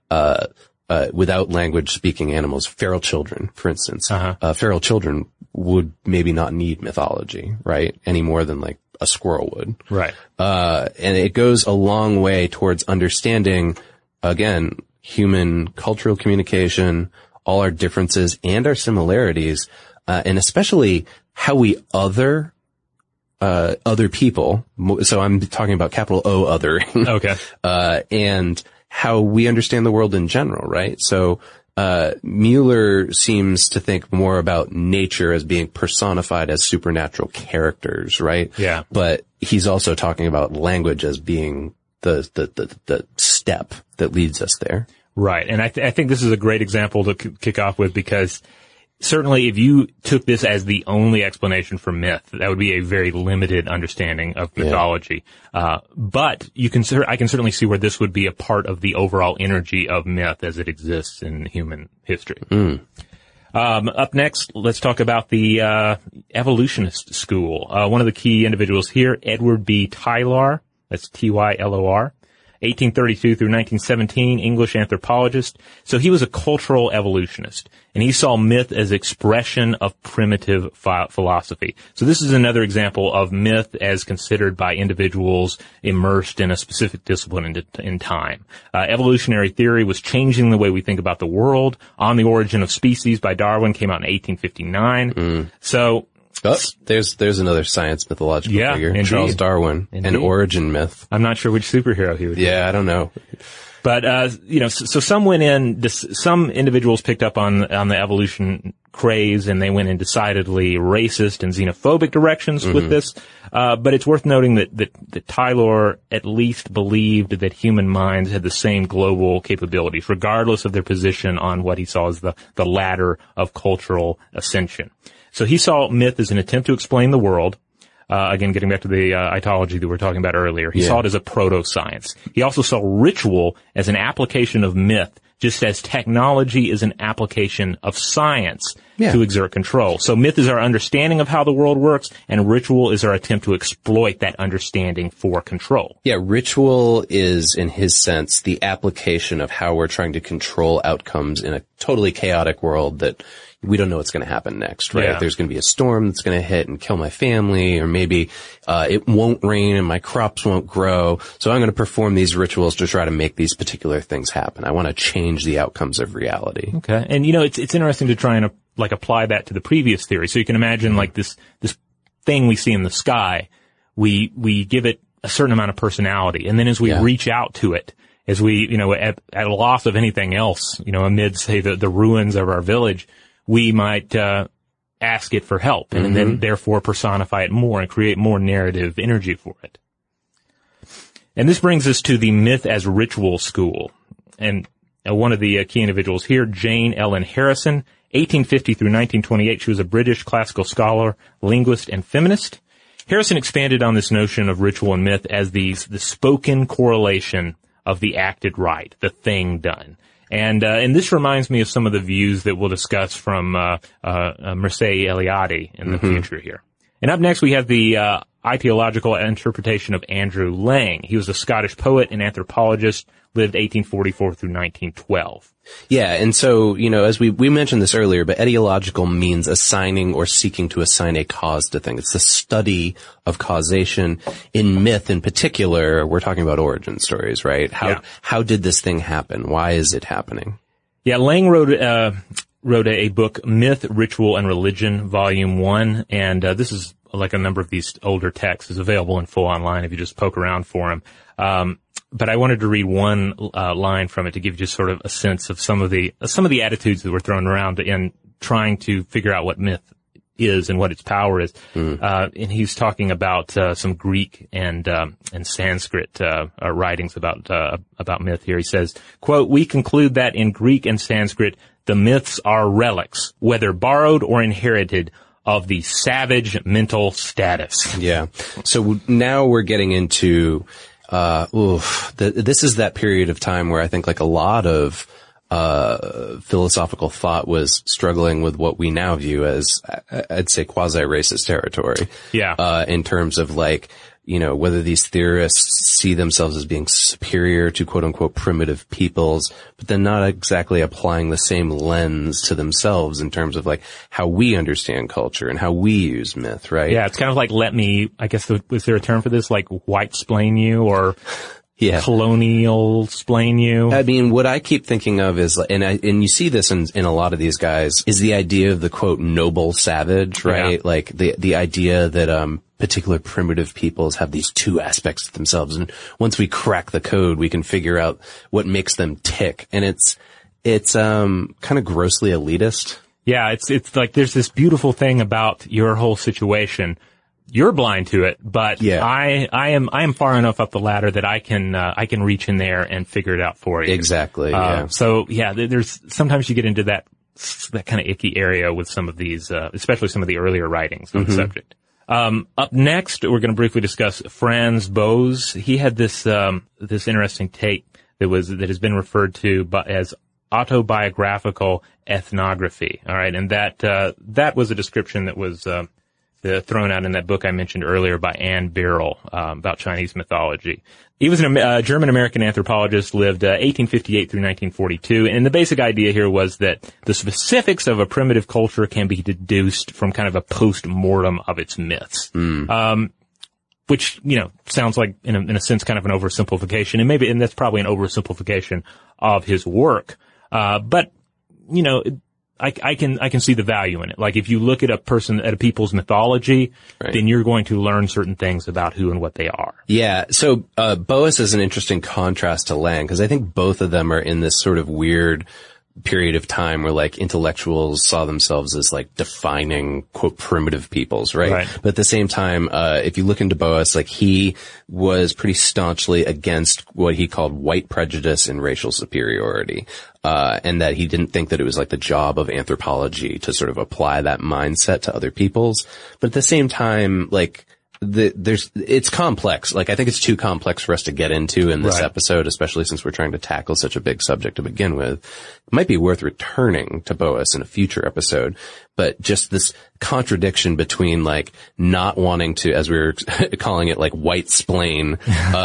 Speaker 6: without language speaking animals, feral children, for instance, feral children would maybe not need mythology, right? Any more than like a squirrel would.
Speaker 2: Right.
Speaker 6: And it goes a long way towards understanding, again, human cultural communication, all our differences and our similarities, and especially how we other people. So I'm talking about capital O othering.
Speaker 2: Okay.
Speaker 6: And how we understand the world in general, right? So, Müller seems to think more about nature as being personified as supernatural characters, right?
Speaker 2: Yeah.
Speaker 6: But he's also talking about language as being the step that leads us there.
Speaker 2: Right. And I think this is a great example to kick off with, because certainly if you took this as the only explanation for myth, that would be a very limited understanding of mythology. Yeah. But I can certainly see where this would be a part of the overall energy of myth as it exists in human history. Up next, let's talk about the evolutionist school. One of the key individuals here, Edward B. Tylor, that's Tylor, 1832 through 1917, English anthropologist. So he was a cultural evolutionist, and he saw myth as expression of primitive philosophy. So this is another example of myth as considered by individuals immersed in a specific discipline in time. Evolutionary theory was changing the way we think about the world. On the Origin of Species by Darwin came out in 1859. So...
Speaker 6: Oh, there's another science mythological figure.
Speaker 2: Indeed.
Speaker 6: Charles Darwin, an origin myth.
Speaker 2: I'm not sure which superhero he would be.
Speaker 6: Yeah, I don't know.
Speaker 2: But, so some went in, some individuals picked up on the evolution craze, and they went in decidedly racist and xenophobic directions with this. But it's worth noting that Taylor at least believed that human minds had the same global capabilities, regardless of their position on what he saw as the ladder of cultural ascension. So he saw myth as an attempt to explain the world. Again, getting back to the itology that we were talking about earlier. He saw it as a proto-science. He also saw ritual as an application of myth, just as technology is an application of science to exert control. So myth is our understanding of how the world works, and ritual is our attempt to exploit that understanding for control.
Speaker 6: Yeah, ritual is, in his sense, the application of how we're trying to control outcomes in a totally chaotic world that we don't know what's going to happen next, right?
Speaker 2: Yeah.
Speaker 6: There's going to be a storm that's going to hit and kill my family, or maybe it won't rain and my crops won't grow. So I'm going to perform these rituals to try to make these particular things happen. I want to change the outcomes of reality.
Speaker 2: Okay. And it's interesting to try and apply that to the previous theory. So you can imagine this thing we see in the sky, we give it a certain amount of personality. And then as we reach out to it, as we, at a loss of anything else, amid, say, the ruins of our village, we might ask it for help and then therefore personify it more and create more narrative energy for it. And this brings us to the myth as ritual school. And one of the key individuals here, Jane Ellen Harrison, 1850 through 1928. She was a British classical scholar, linguist, and feminist. Harrison expanded on this notion of ritual and myth as the spoken correlation of the acted rite, the thing done. And this reminds me of some of the views that we'll discuss from Mircea Eliade in the future here. And up next we have the ideological interpretation of Andrew Lang. He was a Scottish poet and anthropologist, lived 1844 through 1912.
Speaker 6: Yeah, and so, as we mentioned this earlier, but etiological means assigning or seeking to assign a cause to things. It's the study of causation. In myth in particular, we're talking about origin stories, right? How did this thing happen? Why is it happening?
Speaker 2: Yeah, Lang wrote a book, Myth, Ritual, and Religion, Volume 1, and this is like a number of these older texts is available in full online if you just poke around for them. But I wanted to read one line from it to give you just sort of a sense of some of the attitudes that were thrown around in trying to figure out what myth is and what its power is. And he's talking about some Greek and Sanskrit writings about myth here. He says, quote, "We conclude that in Greek and Sanskrit the myths are relics, whether borrowed or inherited, of the savage mental status."
Speaker 6: Yeah. So now we're getting into this is that period of time where I think like a lot of philosophical thought was struggling with what we now view as, I'd say, quasi-racist territory.
Speaker 2: Yeah.
Speaker 6: In terms of like, whether these theorists see themselves as being superior to quote unquote primitive peoples, but then not exactly applying the same lens to themselves in terms of like how we understand culture and how we use myth, right?
Speaker 2: Yeah, it's kind of like was there a term for this? Like white-splain you or colonial-splain you?
Speaker 6: I mean, what I keep thinking of is, and you see this in a lot of these guys, is the idea of the quote noble savage, right? Yeah. Like the idea that, particular primitive peoples have these two aspects to themselves. And once we crack the code, we can figure out what makes them tick. And it's kind of grossly elitist.
Speaker 2: Yeah. It's like there's this beautiful thing about your whole situation. You're blind to it, but I am far enough up the ladder that I can reach in there and figure it out for you.
Speaker 6: Exactly.
Speaker 2: So there's sometimes you get into that kind of icky area with some of these, especially some of the earlier writings on the subject. Up next, we're going to briefly discuss Franz Boas. He had this interesting take that has been referred to as autobiographical ethnography. All right. And that was a description that was thrown out in that book I mentioned earlier by Ann Birrell, about Chinese mythology. He was a German-American anthropologist, lived 1858 through 1942, and the basic idea here was that the specifics of a primitive culture can be deduced from kind of a post-mortem of its myths. Which, sounds like, in a sense, kind of an oversimplification, and that's probably an oversimplification of his work. But, I can see the value in it. Like, if you look at a people's mythology, then you're going to learn certain things about who and what they are.
Speaker 6: Yeah. So, Boas is an interesting contrast to Lang, because I think both of them are in this sort of weird period of time where like intellectuals saw themselves as like defining quote primitive peoples, right? But at the same time, if you look into Boas, like he was pretty staunchly against what he called white prejudice and racial superiority. And that he didn't think that it was like the job of anthropology to sort of apply that mindset to other peoples. But at the same time, like, it's complex. Like, I think it's too complex for us to get into in this episode, especially since we're trying to tackle such a big subject to begin with. It might be worth returning to Boas in a future episode, but just this contradiction between like not wanting to, as we were calling it, like white-splain,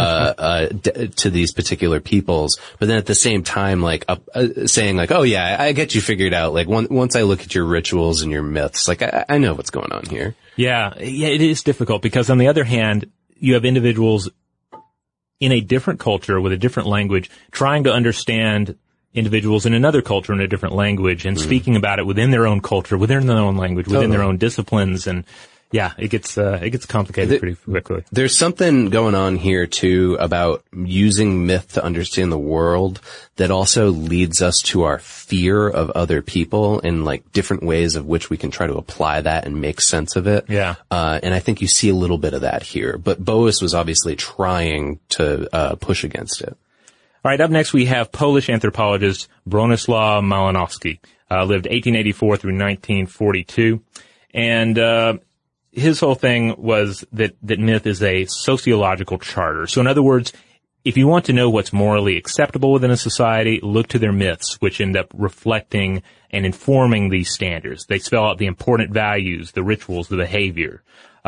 Speaker 6: to these particular peoples, but then at the same time, like, saying like, oh yeah, I get you figured out. Like, once I look at your rituals and your myths, like, I know what's going on here. Yeah,
Speaker 2: it is difficult because on the other hand, you have individuals in a different culture with a different language trying to understand individuals in another culture in a different language and speaking about it within their own culture, within their own language, within their own disciplines. And yeah, it gets complicated pretty quickly.
Speaker 6: There's something going on here too about using myth to understand the world that also leads us to our fear of other people and like different ways of which we can try to apply that and make sense of it.
Speaker 2: Yeah.
Speaker 6: And I think you see a little bit of that here, but Boas was obviously trying to, push against it.
Speaker 2: All right. Up next, we have Polish anthropologist Bronislaw Malinowski, lived 1884 through 1942. And, his whole thing was that myth is a sociological charter. So in other words, if you want to know what's morally acceptable within a society, look to their myths, which end up reflecting and informing these standards. They spell out the important values, the rituals, the behavior.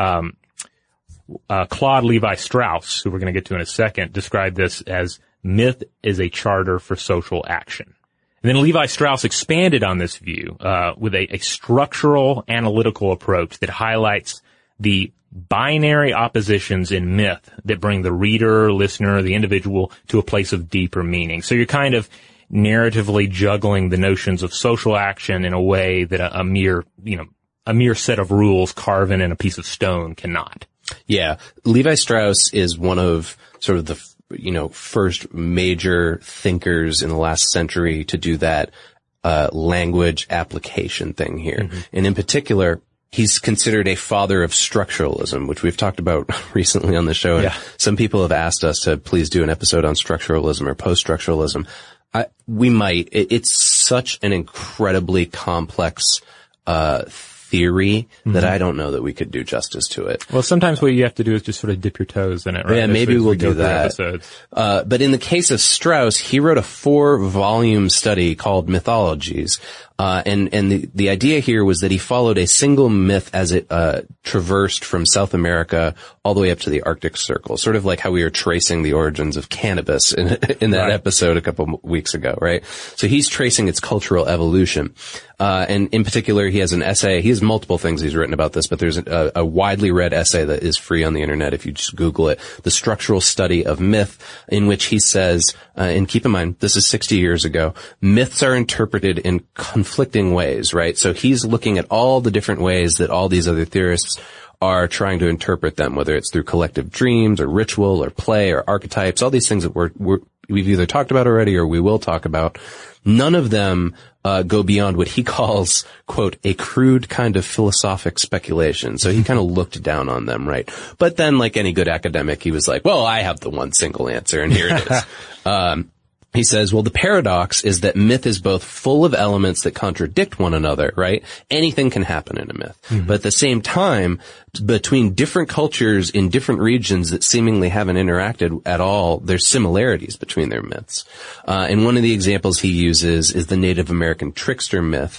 Speaker 2: Claude Levi-Strauss, who we're going to get to in a second, described this as myth is a charter for social action. And then Levi-Strauss expanded on this view with a structural analytical approach that highlights the binary oppositions in myth that bring the reader, listener, the individual to a place of deeper meaning. So you're kind of narratively juggling the notions of social action in a way that a mere set of rules carven in a piece of stone cannot.
Speaker 6: Yeah. Levi-Strauss is one of sort of the first major thinkers in the last century to do that, language application thing here. Mm-hmm. And in particular, he's considered a father of structuralism, which we've talked about recently on the show. And some people have asked us to please do an episode on structuralism or post-structuralism. We might. It's such an incredibly complex, theory that I don't know that we could do justice to it.
Speaker 2: Well, sometimes what you have to do is just sort of dip your toes in it, right?
Speaker 6: Yeah, maybe we'll do that. But in the case of Strauss, he wrote a 4-volume study called Mythologies. And the idea here was that he followed a single myth as it, traversed from South America all the way up to the Arctic Circle. Sort of like how we were tracing the origins of cannabis in that episode a couple weeks ago, right? So he's tracing its cultural evolution. And in particular, he has an essay. He has multiple things he's written about this, but there's a widely read essay that is free on the internet if you just Google it. The Structural Study of Myth, in which he says, and keep in mind, this is 60 years ago, myths are interpreted in conflicting ways, right? So he's looking at all the different ways that all these other theorists are trying to interpret them, whether it's through collective dreams or ritual or play or archetypes, all these things that we've either talked about already or we will talk about. None of them go beyond what he calls, quote, a crude kind of philosophic speculation. So he kind of looked down on them, right? But then, like any good academic, he was like, well, I have the one single answer, and here it is. He says, well, the paradox is that myth is both full of elements that contradict one another, right? Anything can happen in a myth. Mm-hmm. But at the same time, between different cultures in different regions that seemingly haven't interacted at all, there's similarities between their myths. And one of the examples he uses is the Native American trickster myth,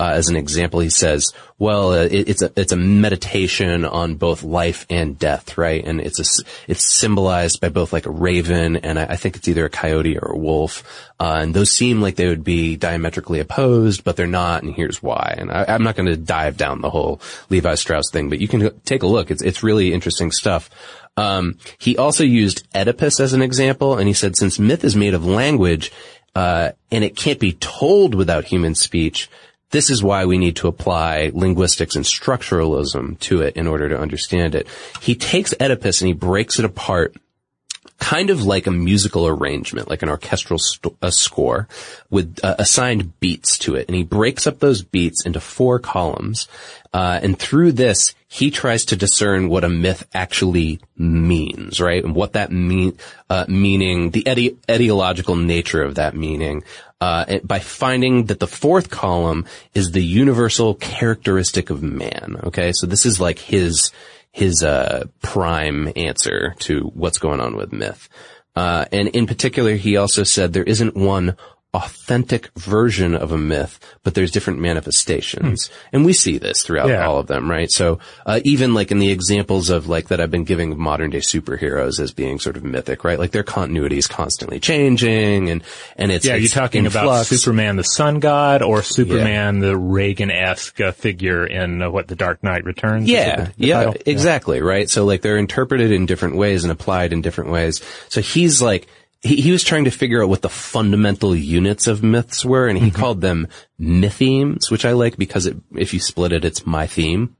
Speaker 6: As an example, he says, well, it's a meditation on both life and death, right? And it's symbolized by both like a raven and I think it's either a coyote or a wolf. And those seem like they would be diametrically opposed, but they're not, and here's why. And I'm not going to dive down the whole Levi Strauss thing, but you can take a look. It's really interesting stuff. He also used Oedipus as an example, and he said, since myth is made of language, and it can't be told without human speech, this is why we need to apply linguistics and structuralism to it in order to understand it. He takes Oedipus and he breaks it apart kind of like a musical arrangement, like an orchestral score with assigned beats to it. And he breaks up those beats into 4 columns. And through this, he tries to discern what a myth actually means, right? And what that meaning, the etiological nature of that meaning, by finding that the 4th column is the universal characteristic of man. Okay. So this is like his prime answer to what's going on with myth. And in particular, he also said there isn't one authentic version of a myth, but there's different manifestations. And we see this throughout all of them, right? So, even like in the examples of like that I've been giving of modern day superheroes as being sort of mythic, right? Like their continuity is constantly changing and it's,
Speaker 2: you're talking about Superman, the sun god, or Superman, the Reagan-esque figure in The Dark Knight Returns?
Speaker 6: Exactly, right? So like they're interpreted in different ways and applied in different ways. So he's like, he was trying to figure out what the fundamental units of myths were, and he called them mythemes, which I like because if you split it, it's my theme.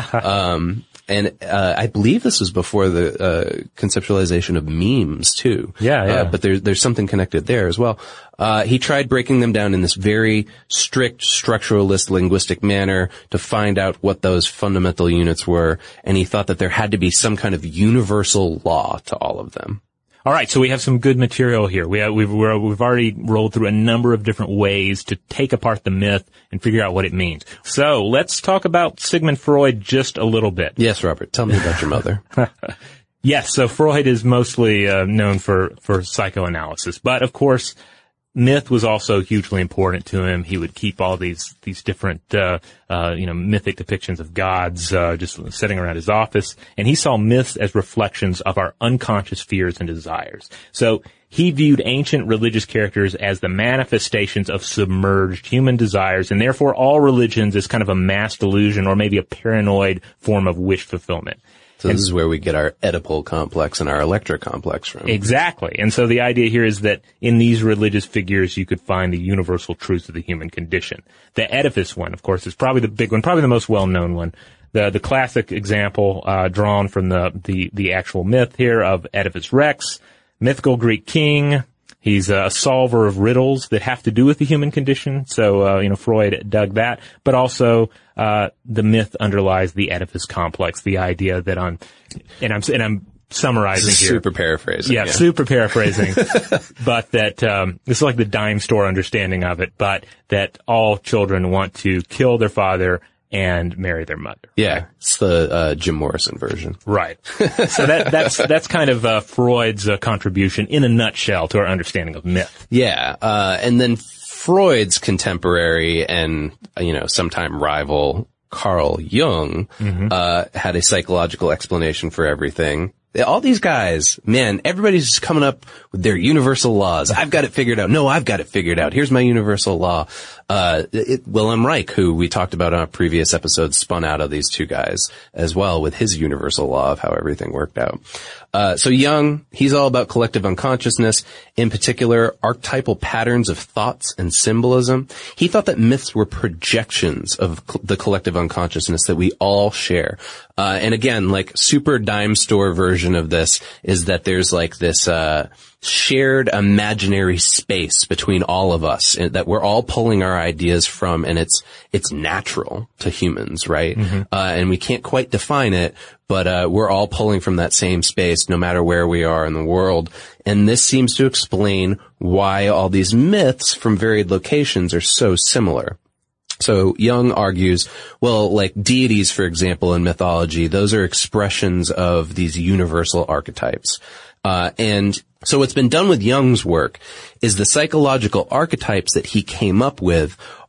Speaker 6: I believe this was before the conceptualization of memes too. But there's something connected there as well. He tried breaking them down in this very strict structuralist linguistic manner to find out what those fundamental units were, and he thought that there had to be some kind of universal law to all of them.
Speaker 2: All right, so we have some good material here. We've already rolled through a number of different ways to take apart the myth and figure out what it means. So let's talk about Sigmund Freud just a little bit.
Speaker 6: Yes, Robert, tell me about your mother.
Speaker 2: Yes, so Freud is mostly known for psychoanalysis, but of course, myth was also hugely important to him. He would keep all these different, mythic depictions of gods, just sitting around his office. And he saw myths as reflections of our unconscious fears and desires. So he viewed ancient religious characters as the manifestations of submerged human desires, and therefore all religions as kind of a mass delusion or maybe a paranoid form of wish fulfillment.
Speaker 6: So this is where we get our Oedipal complex and our Electra complex from.
Speaker 2: Exactly. And so the idea here is that in these religious figures, you could find the universal truths of the human condition. The Oedipus one, of course, is probably the big one, probably the most well-known one. The classic example, drawn from the actual myth here of Oedipus Rex, mythical Greek king. He's a solver of riddles that have to do with the human condition. So, Freud dug that. But also, the myth underlies the Oedipus complex, the idea that I'm summarizing here.
Speaker 6: Super paraphrasing.
Speaker 2: Yeah, super paraphrasing. But that, this is like the dime store understanding of it, but that all children want to kill their father and marry their mother.
Speaker 6: Yeah,
Speaker 2: right?
Speaker 6: It's the Jim Morrison version.
Speaker 2: Right. So that's kind of Freud's contribution in a nutshell to our understanding of myth.
Speaker 6: Yeah, and then Freud's contemporary and sometime rival Carl Jung had a psychological explanation for everything. All these guys, man, everybody's just coming up with their universal laws. I've got it figured out. No, I've got it figured out. Here's my universal law. Wilhelm Reich, who we talked about on a previous episode, spun out of these two guys as well with his universal law of how everything worked out. So Jung, he's all about collective unconsciousness, in particular, archetypal patterns of thoughts and symbolism. He thought that myths were projections of the collective unconsciousness that we all share. And again, like super dime store version of this is that there's like this, shared imaginary space between all of us that we're all pulling our ideas from, and it's natural to humans, right? And we can't quite define it, but we're all pulling from that same space no matter where we are in the world. And this seems to explain why all these myths from varied locations are so similar. So Jung argues, well, like deities, for example, in mythology, those are expressions of these universal archetypes. And so what's been done with Jung's work is the psychological archetypes that he came up with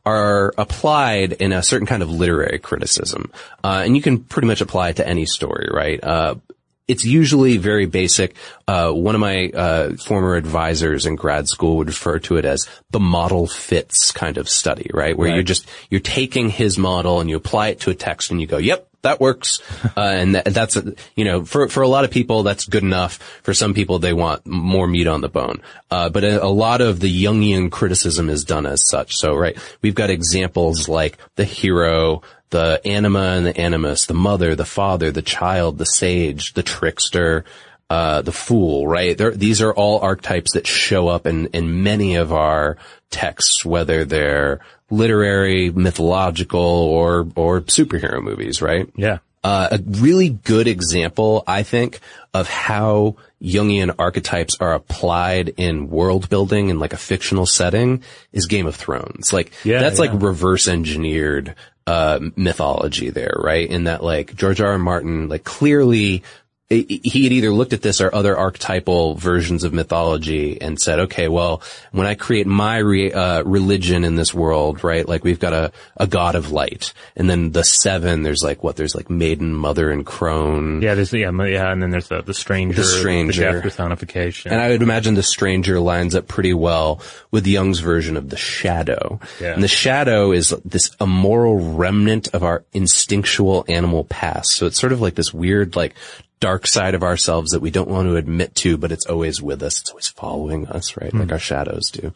Speaker 6: are applied in a certain kind of literary criticism. And you can pretty much apply it to any story, right? It's usually very basic. One of my former advisors in grad school would refer to it as the model fits kind of study, right? Where you're taking his model and you apply it to a text and you go, yep, that works. And that's, for a lot of people, that's good enough. For some people, they want more meat on the bone. But a lot of the Jungian criticism is done as such. So, right, we've got examples like the hero, the anima and the animus, the mother, the father, the child, the sage, the trickster, the fool, right? These are all archetypes that show up in many of our texts, whether they're literary, mythological, or superhero movies, right?
Speaker 2: Yeah.
Speaker 6: A really good example, I think, of how Jungian archetypes are applied in world building in like a fictional setting is Game of Thrones. Like, that's like reverse engineered mythology there, right? In that, like, George R.R. Martin, like, clearly he had either looked at this or other archetypal versions of mythology and said, okay, well, when I create my religion in this world, right, like we've got a god of light, and then the seven, there's like maiden, mother, and crone.
Speaker 2: Yeah, and then there's the stranger, the death personification.
Speaker 6: And I would imagine the stranger lines up pretty well with Jung's version of the shadow. Yeah. And the shadow is this immoral remnant of our instinctual animal past. So it's sort of like this weird, like, dark side of ourselves that we don't want to admit to, but it's always with us. It's always following us, right? Like our shadows do.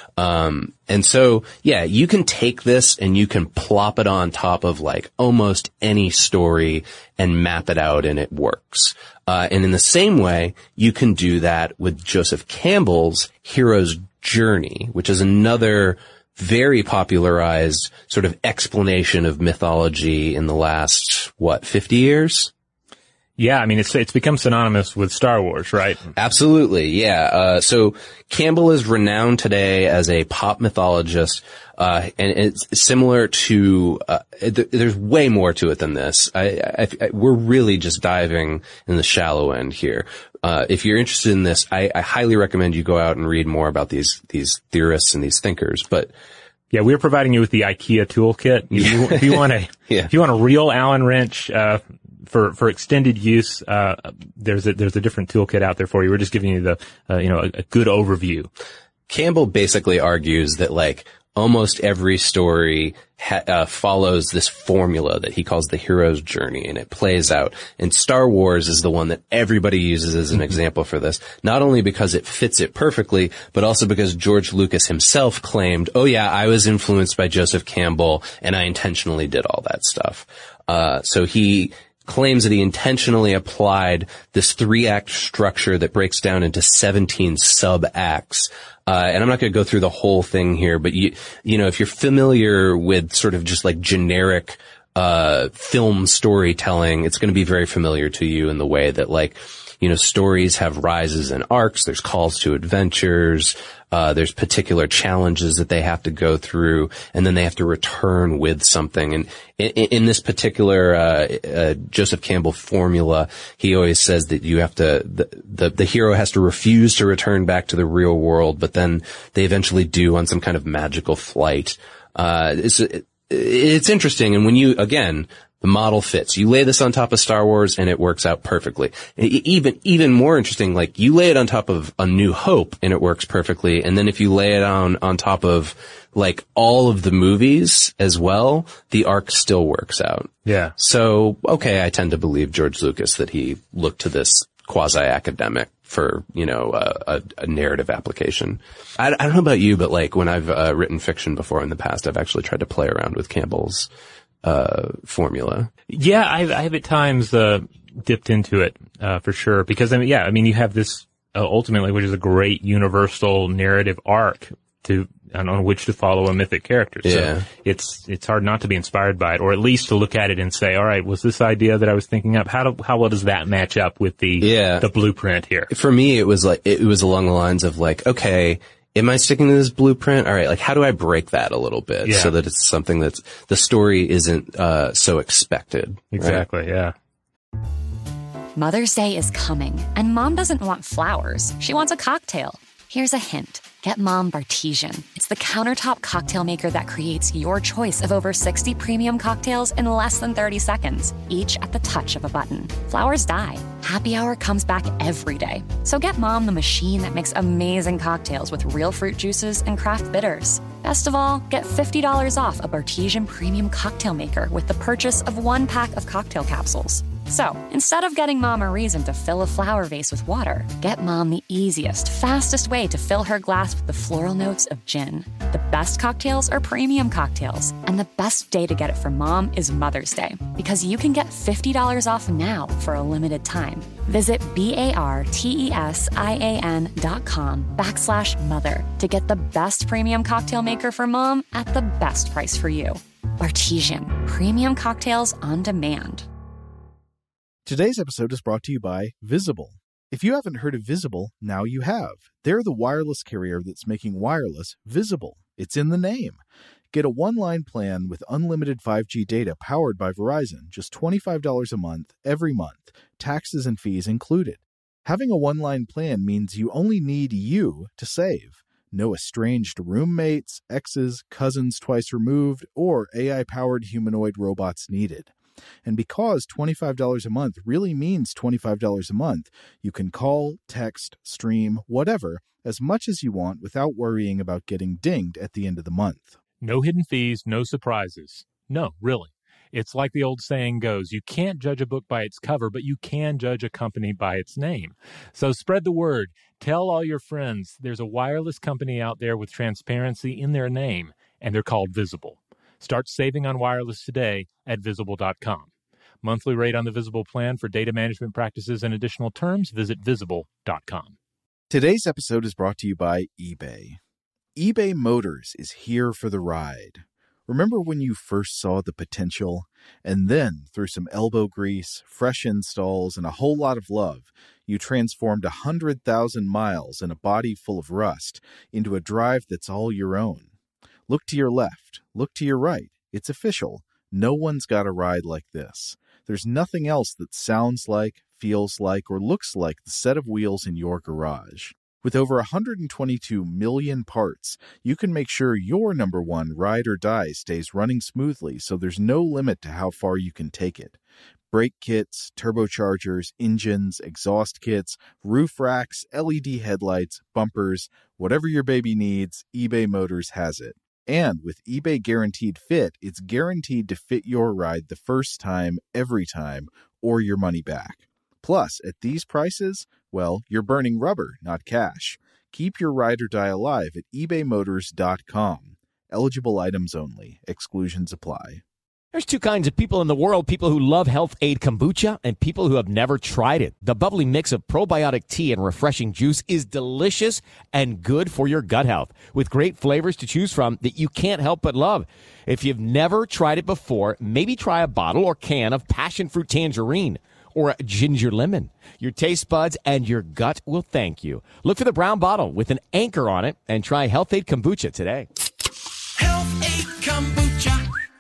Speaker 6: And so, yeah, you can take this and you can plop it on top of like almost any story and map it out and it works. And in the same way, you can do that with Joseph Campbell's Hero's Journey, which is another very popularized sort of explanation of mythology in the last, 50 years?
Speaker 2: Yeah, I mean, it's become synonymous with Star Wars, right?
Speaker 6: Absolutely, yeah. So Campbell is renowned today as a pop mythologist, and it's similar to, there's way more to it than this. We're really just diving in the shallow end here. If you're interested in this, I highly recommend you go out and read more about these theorists and these thinkers, but
Speaker 2: yeah, we're providing you with the IKEA toolkit. If you want a real Allen wrench, for extended use, there's a different toolkit out there for you. We're just giving you the, a good overview.
Speaker 6: Campbell basically argues that like almost every story follows this formula that he calls the hero's journey, and it plays out. And Star Wars is the one that everybody uses as an example for this, not only because it fits it perfectly, but also because George Lucas himself claimed, oh yeah, I was influenced by Joseph Campbell and I intentionally did all that stuff. So he claims that he intentionally applied this 3-act structure that breaks down into 17 sub-acts. And I'm not going to go through the whole thing here, but if you're familiar with sort of just like generic, film storytelling, it's going to be very familiar to you in the way that like, stories have rises and arcs, there's calls to adventures, there's particular challenges that they have to go through, and then they have to return with something. And in this particular, Joseph Campbell formula, he always says that you have to, the hero has to refuse to return back to the real world, but then they eventually do on some kind of magical flight. It's interesting. And when the model fits. You lay this on top of Star Wars and it works out perfectly. Even more interesting, like you lay it on top of A New Hope and it works perfectly. And then if you lay it on top of like all of the movies as well, the arc still works out.
Speaker 2: Yeah.
Speaker 6: So, okay, I tend to believe George Lucas that he looked to this quasi-academic for, a narrative application. I don't know about you, but like when I've written fiction before in the past, I've actually tried to play around with Campbell's formula.
Speaker 2: Yeah, I have at times dipped into it for sure, because you have this ultimately, which is a great universal narrative arc on which to follow a mythic character. So it's hard not to be inspired by it, or at least to look at it and say, all right, was this idea that I was thinking up, how well does that match up with the blueprint here? For me, it was along the lines of like, okay, am I sticking to this blueprint? All right, like how do I break that a little bit so that it's something that's the story isn't so expected. Exactly, right? Yeah.
Speaker 7: Mother's Day is coming, and Mom doesn't want flowers. She wants a cocktail. Here's a hint. Get Mom Bartesian. It's the countertop cocktail maker that creates your choice of over 60 premium cocktails in less than 30 seconds, each at the touch of a button. Flowers die. Happy Hour comes back every day. So get Mom the machine that makes amazing cocktails with real fruit juices and craft bitters. Best of all, get $50 off a Bartesian premium cocktail maker with the purchase of 1 pack of cocktail capsules. So, instead of getting Mom a reason to fill a flower vase with water, get Mom the easiest, fastest way to fill her glass with the floral notes of gin. The best cocktails are premium cocktails, and the best day to get it for Mom is Mother's Day, because you can get $50 off now for a limited time. Visit BARTESIAN.com/mother to get the best premium cocktail maker for Mom at the best price for you. Bartesian, premium cocktails on demand.
Speaker 1: Today's episode is brought to you by Visible. If you haven't heard of Visible, now you have. They're the wireless carrier that's making wireless visible. It's in the name. Get a one-line plan with unlimited 5G data powered by Verizon, just $25 a month, every month, taxes and fees included. Having a one-line plan means you only need you to save. No estranged roommates, exes, cousins twice removed, or AI-powered humanoid robots needed. And because $25 a month really means $25 a month, you can call, text, stream, whatever, as much as you want without worrying about getting dinged at the end of the month.
Speaker 2: No hidden fees, no surprises. No, really. It's like the old saying goes, you can't judge a book by its cover, but you can judge a company by its name. So spread the word. Tell all your friends there's a wireless company out there with transparency in their name, and they're called Visible. Start saving on wireless today at Visible.com. Monthly rate on the Visible plan for data management practices and additional terms, visit Visible.com.
Speaker 1: Today's episode is brought to you by eBay. eBay Motors is here for the ride. Remember when you first saw the potential? And then, through some elbow grease, fresh installs, and a whole lot of love, you transformed 100,000 miles and a body full of rust into a drive that's all your own. Look to your left. Look to your right. It's official. No one's got a ride like this. There's nothing else that sounds like, feels like, or looks like the set of wheels in your garage. With over 122 million parts, you can make sure your number one ride or die stays running smoothly, so there's no limit to how far you can take it. Brake kits, turbochargers, engines, exhaust kits, roof racks, LED headlights, bumpers, whatever your baby needs, eBay Motors has it. And with eBay Guaranteed Fit, it's guaranteed to fit your ride the first time, every time, or your money back. Plus, at these prices, well, you're burning rubber, not cash. Keep your ride or die alive at ebaymotors.com. Eligible items only. Exclusions apply.
Speaker 8: There's two kinds of people in the world, people who love Health Aid Kombucha and people who have never tried it. The bubbly mix of probiotic tea and refreshing juice is delicious and good for your gut health, with great flavors to choose from that you can't help but love. If you've never tried it before, maybe try a bottle or can of passion fruit tangerine or a ginger lemon. Your taste buds and your gut will thank you. Look for the brown bottle with an anchor on it and try Health Aid Kombucha today.
Speaker 9: Health Aid Kombucha.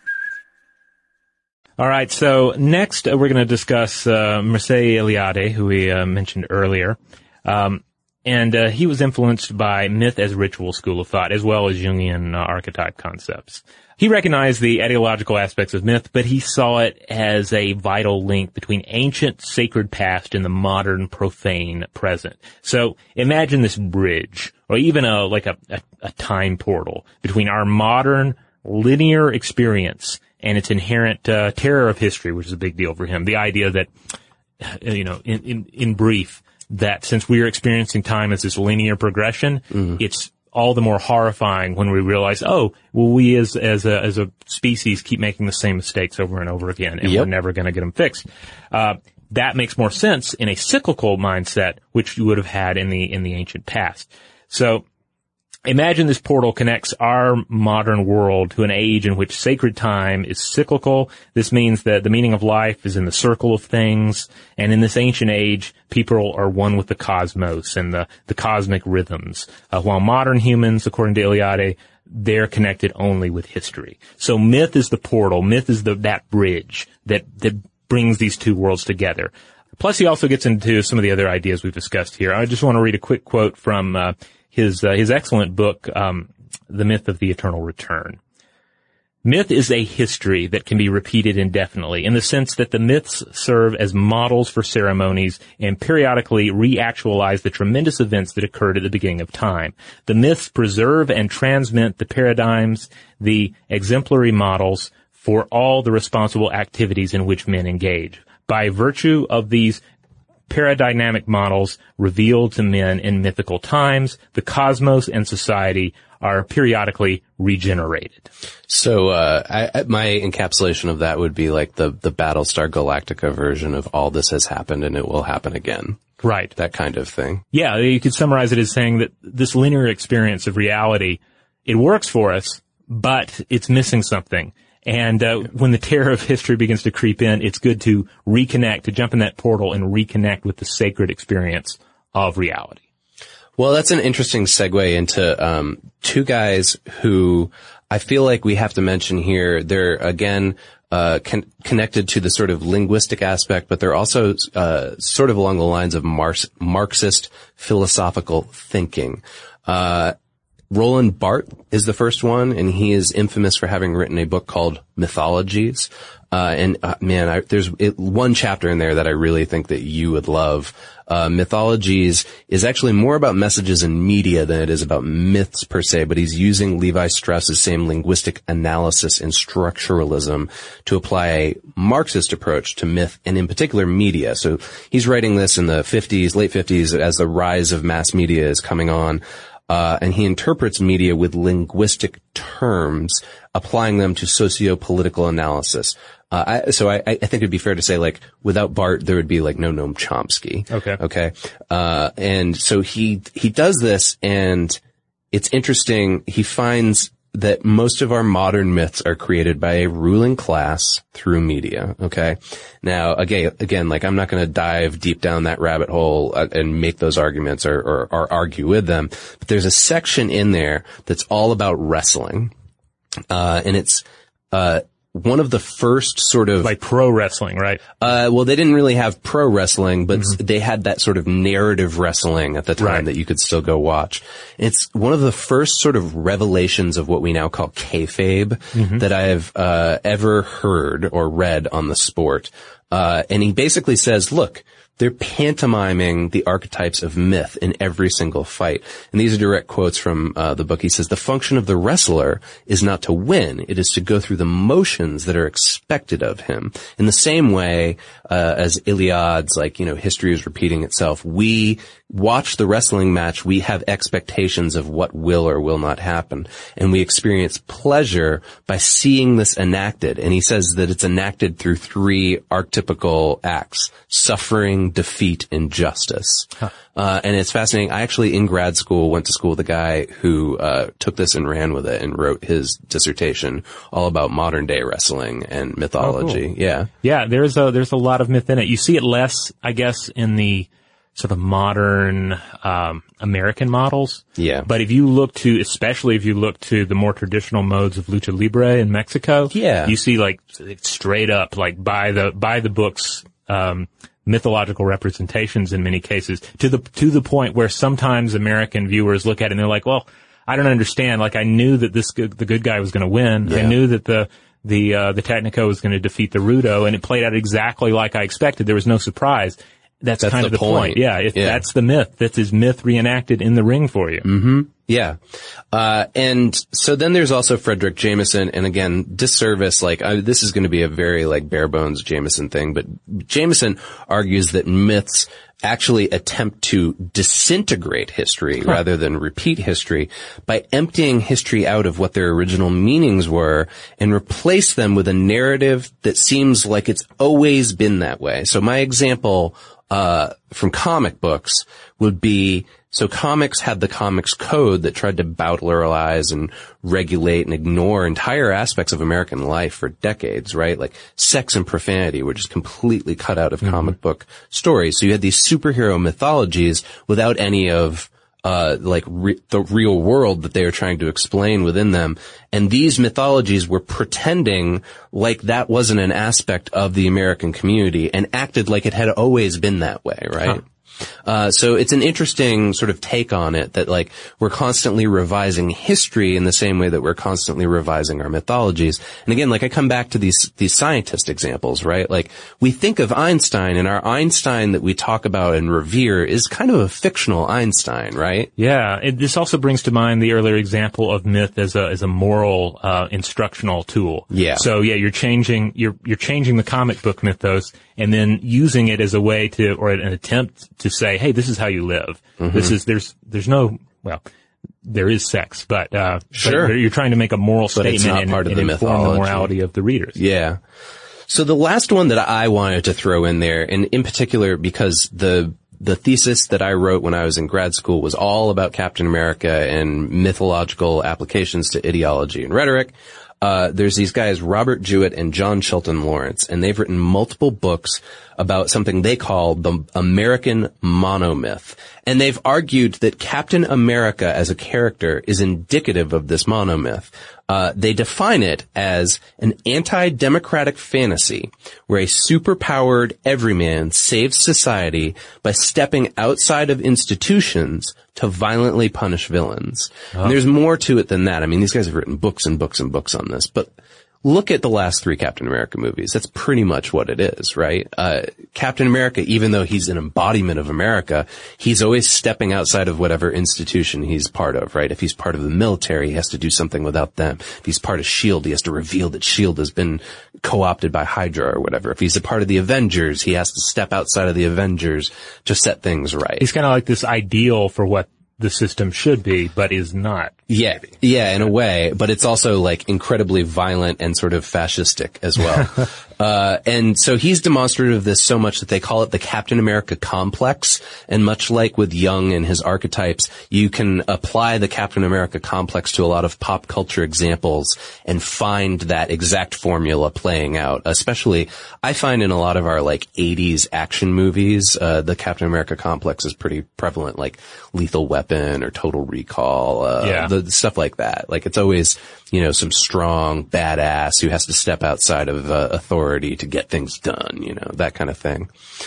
Speaker 2: All right, so next we're going to discuss Mircea Eliade, who we mentioned earlier. And he was influenced by myth as ritual school of thought, as well as Jungian archetype concepts. He recognized the ideological aspects of myth, but he saw it as a vital link between ancient sacred past and the modern profane present. So imagine this bridge, or even a time portal between our modern linear experience and its inherent terror of history, which is a big deal for him. The idea that, in brief, that since we are experiencing time as this linear progression, it's all the more horrifying when we realize, we as a species keep making the same mistakes over and over again, and we're never going to get them fixed. That makes more sense in a cyclical mindset, which you would have had in the ancient past. So imagine this portal connects our modern world to an age in which sacred time is cyclical. This means that the meaning of life is in the circle of things. And in this ancient age, people are one with the cosmos and the cosmic rhythms. While modern humans, according to Eliade, they're connected only with history. So myth is the portal. Myth is that bridge that brings these two worlds together. Plus, he also gets into some of the other ideas we've discussed here. I just want to read a quick quote from his excellent book, The Myth of the Eternal Return. Myth is a history that can be repeated indefinitely in the sense that the myths serve as models for ceremonies and periodically reactualize the tremendous events that occurred at the beginning of time. The myths preserve and transmit the paradigms, the exemplary models for all the responsible activities in which men engage. By virtue of these paradigmatic models revealed to men in mythical times, the cosmos and society are periodically regenerated.
Speaker 6: So, my encapsulation of that would be like the Battlestar Galactica version of all this has happened and it will happen again.
Speaker 2: Right.
Speaker 6: That kind of thing.
Speaker 2: Yeah, you could summarize it as saying that this linear experience of reality, it works for us, but it's missing something. And when the terror of history begins to creep in, it's good to reconnect, to jump in that portal and reconnect with the sacred experience of reality.
Speaker 6: Well, that's an interesting segue into two guys who I feel like we have to mention here. They're, again, connected to the sort of linguistic aspect, but they're also sort of along the lines of Marxist philosophical thinking. Roland Barthes is the first one, and he is infamous for having written a book called Mythologies. There's one chapter in there that I really think that you would love. Mythologies is actually more about messages in media than it is about myths per se, but he's using Levi Strauss's same linguistic analysis and structuralism to apply a Marxist approach to myth and in particular media. So he's writing this in the late 50s as the rise of mass media is coming on. And he interprets media with linguistic terms, applying them to socio-political analysis. So I think it'd be fair to say, like, without Barthes, there would be, like, no Noam Chomsky. Okay. And so he does this, and it's interesting. He finds that most of our modern myths are created by a ruling class through media. Okay. Now, again, like, I'm not going to dive deep down that rabbit hole and make those arguments or argue with them. But there's a section in there that's all about wrestling. And it's, one of the first sort of
Speaker 2: like pro wrestling, right?
Speaker 6: Well, they didn't really have pro wrestling, but they had that sort of narrative wrestling at the time that you could still go watch. It's one of the first sort of revelations of what we now call kayfabe that I've ever heard or read on the sport. And he basically says, look, they're pantomiming the archetypes of myth in every single fight. And these are direct quotes from the book. He says, the function of the wrestler is not to win. It is to go through the motions that are expected of him. In the same way as Iliad's, like, you know, history is repeating itself. We watch the wrestling match. We have expectations of what will or will not happen. And we experience pleasure by seeing this enacted. And he says that it's enacted through three archetypical acts: suffering, defeat, and justice. And it's fascinating. I actually, in grad school, went to school with a guy who took this and ran with it and wrote his dissertation all about modern day wrestling and mythology.
Speaker 2: Oh, cool. Yeah, there's a lot of myth in it. You see it less, I guess, in the sort of modern American models.
Speaker 6: Yeah.
Speaker 2: But especially if you look to the more traditional modes of lucha libre in Mexico, you see, like, straight up, like, by the books, mythological representations in many cases, to the point where sometimes American viewers look at it and they're like, well, I don't understand. Like, I knew that the good guy was going to win. Yeah. I knew that the Technico was going to defeat the Rudo, and it played out exactly like I expected. There was no surprise. That's kind of the point. Yeah, that's the myth. That's his myth reenacted in the ring for you.
Speaker 6: Yeah. And so then there's also Frederick Jameson, and again, disservice, like, this is going to be a very, like, bare bones Jameson thing, but Jameson argues that myths actually attempt to disintegrate history rather than repeat history by emptying history out of what their original meanings were and replace them with a narrative that seems like it's always been that way. So my example from comic books would be, so comics had the comics code that tried to bowdlerize and regulate and ignore entire aspects of American life for decades, right? Like sex and profanity were just completely cut out of comic book stories. So you had these superhero mythologies without any of the real world that they were trying to explain within them. And these mythologies were pretending like that wasn't an aspect of the American community and acted like it had always been that way, right? So it's an interesting sort of take on it that like we're constantly revising history in the same way that we're constantly revising our mythologies. And again, like I come back to these scientist examples, right? Like we think of Einstein, and our Einstein that we talk about and revere is kind of a fictional Einstein, right?
Speaker 2: Yeah. This also brings to mind the earlier example of myth as a moral, instructional tool.
Speaker 6: Yeah.
Speaker 2: So yeah, you're changing the comic book mythos and then using it as a way to, or an attempt to say, hey, this is how you live. There is sex, but
Speaker 6: sure.
Speaker 2: But you're trying to make a moral statement
Speaker 6: it's not part of the
Speaker 2: inform
Speaker 6: mythology.
Speaker 2: The morality of the readers.
Speaker 6: Yeah. So the last one that I wanted to throw in there, and in particular because the thesis that I wrote when I was in grad school was all about Captain America and mythological applications to ideology and rhetoric. There's these guys, Robert Jewett and John Chilton Lawrence, and they've written multiple books about something they call the American monomyth. And they've argued that Captain America as a character is indicative of this monomyth. They define it as an anti-democratic fantasy where a superpowered everyman saves society by stepping outside of institutions to violently punish villains. And there's more to it than that. I mean, these guys have written books and books and books on this, but look at the last 3 Captain America movies. That's pretty much what it is, right? Captain America, even though he's an embodiment of America, he's always stepping outside of whatever institution he's part of, right? If he's part of the military, he has to do something without them. If he's part of S.H.I.E.L.D., he has to reveal that S.H.I.E.L.D. has been co-opted by Hydra or whatever. If he's a part of the Avengers, he has to step outside of the Avengers to set things right.
Speaker 2: He's kind of like this ideal for what the system should be, but is not.
Speaker 6: Yeah, in a way, but it's also like incredibly violent and sort of fascistic as well. And so he's demonstrative of this so much that they call it the Captain America complex. And much like with Jung and his archetypes, you can apply the Captain America complex to a lot of pop culture examples and find that exact formula playing out. Especially, I find in a lot of our like 80s action movies, the Captain America complex is pretty prevalent, like Lethal Weapon or Total Recall, the stuff like that. Like it's always, some strong badass who has to step outside of authority to get things done, that kind of thing.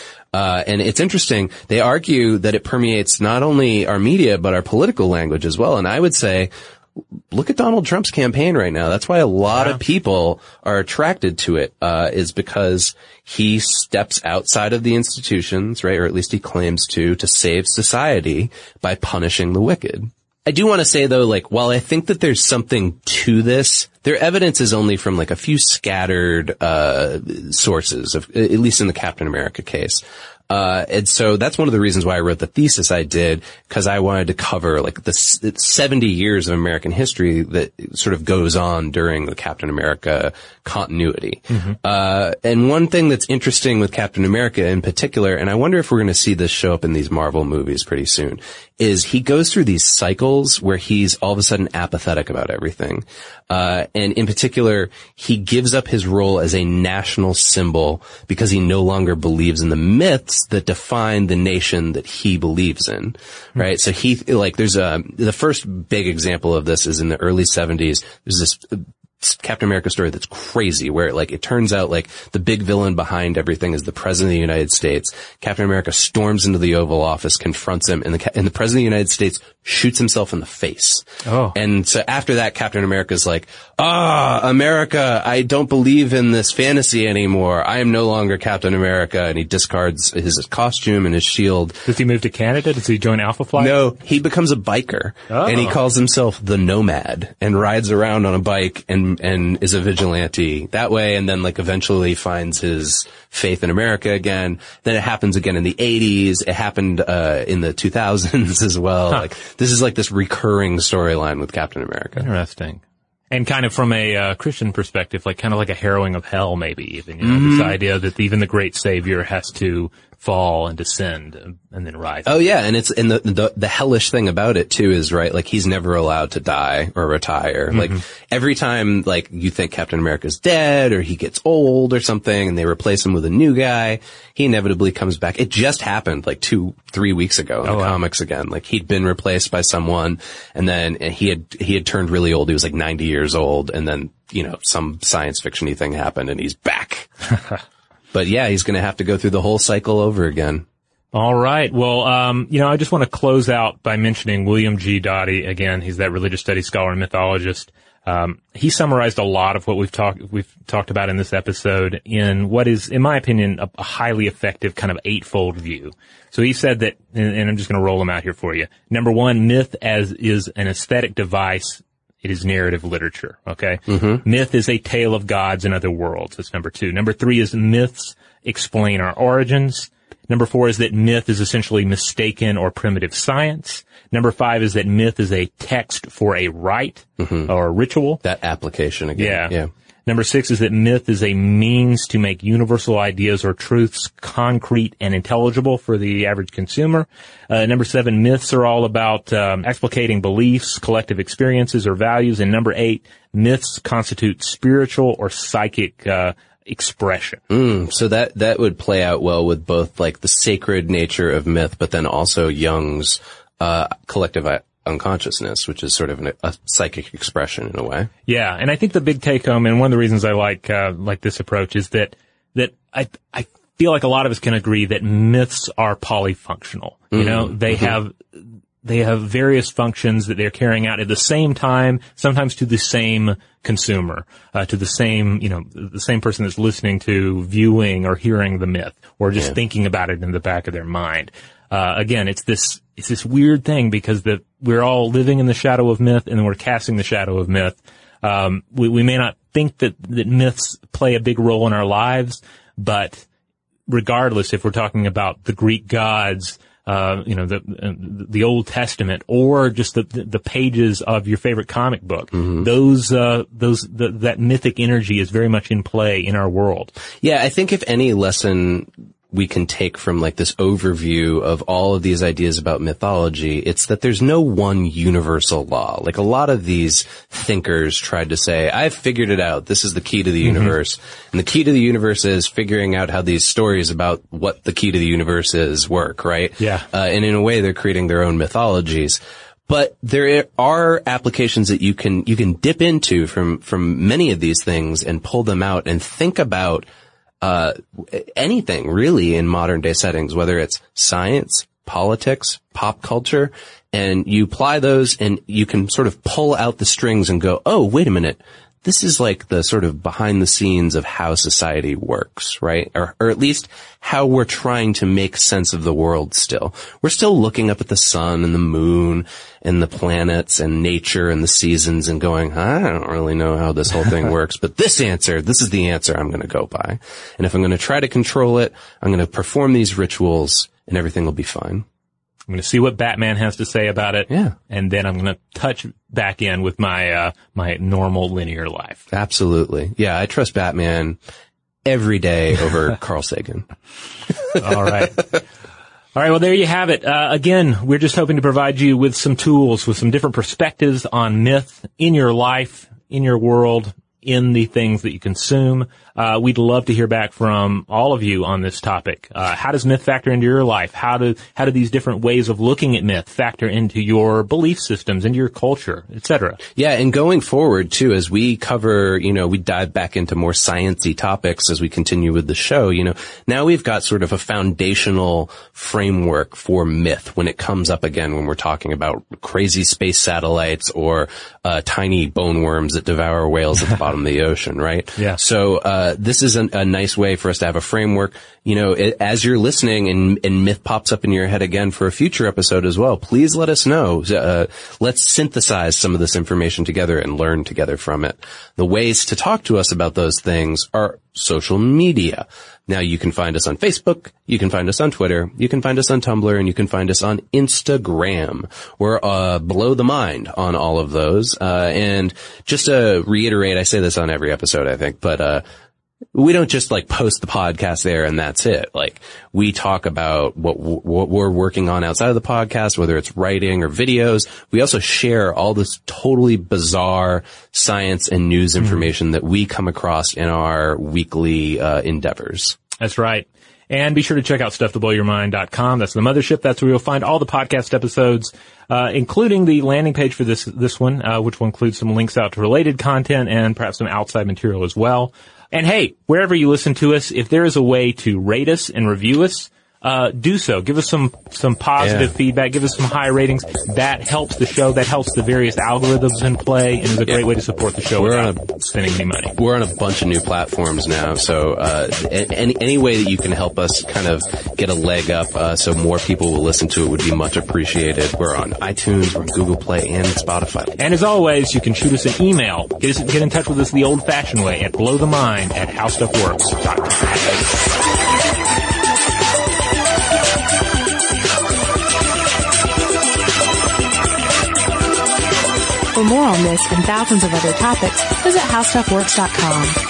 Speaker 6: And it's interesting. They argue that it permeates not only our media, but our political language as well. And I would say, look at Donald Trump's campaign right now. That's why a lot of people are attracted to it, is because he steps outside of the institutions, right? Or at least he claims to save society by punishing the wicked. I do want to say though, like, while I think that there's something to this, their evidence is only from like a few scattered, sources at least in the Captain America case. And so that's one of the reasons why I wrote the thesis I did, because I wanted to cover like the 70 years of American history that sort of goes on during the Captain America continuity. Mm-hmm. And one thing that's interesting with Captain America in particular, and I wonder if we're going to see this show up in these Marvel movies pretty soon, is he goes through these cycles where he's all of a sudden apathetic about everything. And in particular, he gives up his role as a national symbol because he no longer believes in the myths that define the nation that he believes in, right? So there's the first big example of this is in the early 70s. There's this Captain America story that's crazy where like it turns out like the big villain behind everything is the President of the United States. Captain America storms into the Oval Office, confronts him, and the President of the United States shoots himself in the face. Oh. And so after that, Captain America's like, America, I don't believe in this fantasy anymore. I am no longer Captain America. And he discards his costume and his shield.
Speaker 2: Does he move to Canada? Does he join Alpha Flight?
Speaker 6: No, he becomes a biker. Oh. And he calls himself the Nomad and rides around on a bike and is a vigilante that way, and then like eventually finds his faith in America again. Then it happens again in the 80s. It happened in the 2000s as well. Huh. Like this is like this recurring storyline with Captain America.
Speaker 2: Interesting. And kind of from a Christian perspective, like kind of like a harrowing of hell, maybe even, this idea that even the great Savior has to fall and descend and then rise.
Speaker 6: Oh yeah, and the hellish thing about it too is, right, like he's never allowed to die or retire. Mm-hmm. Like every time like you think Captain America's dead or he gets old or something and they replace him with a new guy, he inevitably comes back. It just happened like 2-3 weeks ago in the comics again. Like he'd been replaced by someone and then he had turned really old. He was like 90 years old and then, some science fiction-y thing happened and he's back. But yeah, he's going to have to go through the whole cycle over again.
Speaker 2: All right. Well, I just want to close out by mentioning William G. Dottie again. He's that religious studies scholar and mythologist. He summarized a lot of what we've talked about in this episode in what is, in my opinion, a highly effective kind of eightfold view. So he said that, and I'm just going to roll them out here for you. Number one, myth is an aesthetic device. It is narrative literature. Okay. Mm-hmm. Myth is a tale of gods and other worlds. That's number two. Number three is myths explain our origins. Number four is that myth is essentially mistaken or primitive science. Number five is that myth is a text for a rite or a ritual.
Speaker 6: That application again.
Speaker 2: Yeah. Number six is that myth is a means to make universal ideas or truths concrete and intelligible for the average consumer. Number seven, myths are all about explicating beliefs, collective experiences, or values. And number eight, myths constitute spiritual or psychic expression.
Speaker 6: So that would play out well with both like the sacred nature of myth, but then also Jung's collective unconsciousness, which is sort of a psychic expression in a way. Yeah,
Speaker 2: and I think the big take home, and one of the reasons I like this approach, is that I feel like a lot of us can agree that myths are polyfunctional. You know, they have various functions that they're carrying out at the same time, sometimes to the same consumer, to the same, the same person that's listening to, viewing or hearing the myth, or just thinking about it in the back of their mind. Again, it's this weird thing because we're all living in the shadow of myth and then we're casting the shadow of myth. We may not think that myths play a big role in our lives, but regardless, if we're talking about the Greek gods, the Old Testament, or just the pages of your favorite comic book, that mythic energy is very much in play in our world.
Speaker 6: Yeah, I think if any lesson we can take from like this overview of all of these ideas about mythology, it's that there's no one universal law. Like a lot of these thinkers tried to say, I've figured it out. This is the key to the universe. And the key to the universe is figuring out how these stories about what the key to the universe is work, right?
Speaker 2: Yeah.
Speaker 6: And in a way, they're creating their own mythologies. But there are applications that you can dip into from many of these things and pull them out and think about anything really in modern day settings, whether it's science, politics, pop culture, and you apply those and you can sort of pull out the strings and go, oh, wait a minute. This is like the sort of behind the scenes of how society works, right? Or at least how we're trying to make sense of the world still. We're still looking up at the sun and the moon and the planets and nature and the seasons and going, I don't really know how this whole thing works, but this is the answer I'm going to go by. And if I'm going to try to control it, I'm going to perform these rituals and everything will be fine.
Speaker 2: I'm going to see what Batman has to say about it.
Speaker 6: Yeah.
Speaker 2: And then I'm going to touch back in with my normal linear life.
Speaker 6: Absolutely. Yeah. I trust Batman every day over Carl Sagan.
Speaker 2: All right. All right. Well, there you have it. Again, we're just hoping to provide you with some tools, with some different perspectives on myth in your life, in your world, in the things that you consume. We'd love to hear back from all of you on this topic. How does myth factor into your life? How do these different ways of looking at myth factor into your belief systems, into your culture, etc.?
Speaker 6: Yeah, and going forward too, as we cover, we dive back into more sciencey topics as we continue with the show, now we've got sort of a foundational framework for myth when it comes up again when we're talking about crazy space satellites or tiny bone worms that devour whales at the bottom of the ocean, right?
Speaker 2: Yeah.
Speaker 6: So this is a nice way for us to have a framework. As you're listening and myth pops up in your head again for a future episode as well, please let us know. Let's synthesize some of this information together and learn together from it. The ways to talk to us about those things are social media. Now you can find us on Facebook, you can find us on Twitter, you can find us on Tumblr, and you can find us on Instagram. We're below the mind on all of those. And just to reiterate, I say this on every episode, I think, but we don't just like post the podcast there and that's it. Like we talk about what we're working on outside of the podcast, whether it's writing or videos. We also share all this totally bizarre science and news information that we come across in our weekly endeavors.
Speaker 2: That's right. And be sure to check out StuffToBlowYourMind.com. That's the mothership. That's where you'll find all the podcast episodes, including the landing page for this one, which will include some links out to related content and perhaps some outside material as well. And hey, wherever you listen to us, if there is a way to rate us and review us, do so. Give us some positive feedback. Give us some high ratings. That helps the show. That helps the various algorithms in play, and is a great way to support the show without spending any money.
Speaker 6: We're on a bunch of new platforms now, so any way that you can help us kind of get a leg up so more people will listen to it would be much appreciated. We're on iTunes, we're on Google Play, and Spotify.
Speaker 2: And as always, you can shoot us an email. Get in touch with us the old-fashioned way at blowthemind@howstuffworks.com.
Speaker 5: For more on this and thousands of other topics, visit howstuffworks.com.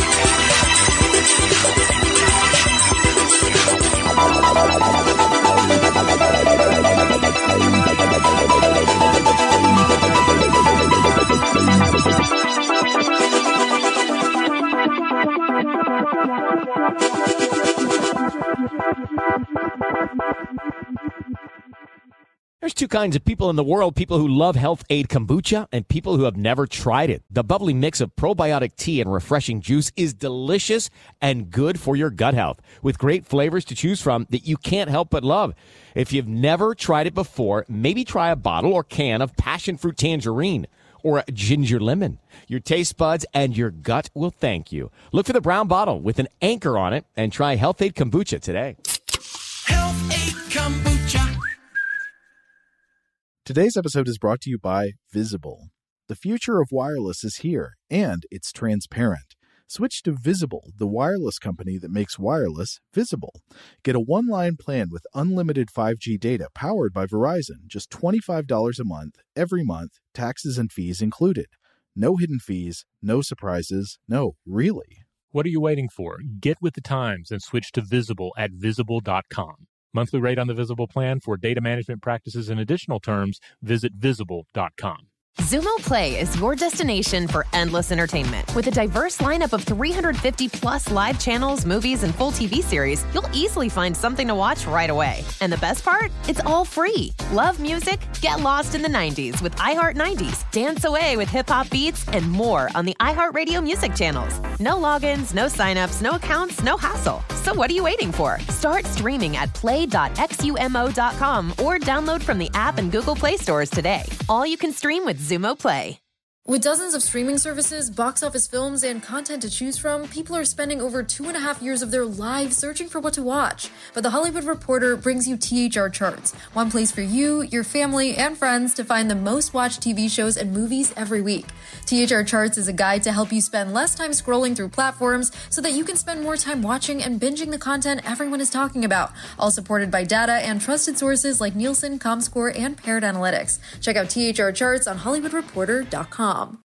Speaker 8: There's two kinds of people in the world, people who love Health Aid Kombucha and people who have never tried it. The bubbly mix of probiotic tea and refreshing juice is delicious and good for your gut health, with great flavors to choose from that you can't help but love. If you've never tried it before, maybe try a bottle or can of passion fruit tangerine or a ginger lemon. Your taste buds and your gut will thank you. Look for the brown bottle with an anchor on it and try Health Aid Kombucha today.
Speaker 9: Health Aid Kombucha.
Speaker 1: Today's episode is brought to you by Visible. The future of wireless is here, and it's transparent. Switch to Visible, the wireless company that makes wireless visible. Get a one-line plan with unlimited 5G data powered by Verizon, just $25 a month, every month, taxes and fees included. No hidden fees, no surprises, no, really.
Speaker 2: What are you waiting for? Get with the times and switch to Visible at Visible.com. Monthly rate on the Visible plan. For data management practices and additional terms, visit Visible.com.
Speaker 10: Xumo Play is your destination for endless entertainment. With a diverse lineup of 350-plus live channels, movies, and full TV series, you'll easily find something to watch right away. And the best part? It's all free. Love music? Get lost in the 90s with iHeart 90s. Dance away with hip-hop beats and more on the iHeartRadio music channels. No logins, no signups, no accounts, no hassle. So what are you waiting for? Start streaming at play.xumo.com or download from the app and Google Play stores today. All you can stream with Xumo Play.
Speaker 11: With dozens of streaming services, box office films, and content to choose from, people are spending over 2.5 years of their lives searching for what to watch. But The Hollywood Reporter brings you THR Charts, one place for you, your family, and friends to find the most watched TV shows and movies every week. THR Charts is a guide to help you spend less time scrolling through platforms so that you can spend more time watching and binging the content everyone is talking about, all supported by data and trusted sources like Nielsen, Comscore, and Paired Analytics. Check out THR Charts on HollywoodReporter.com.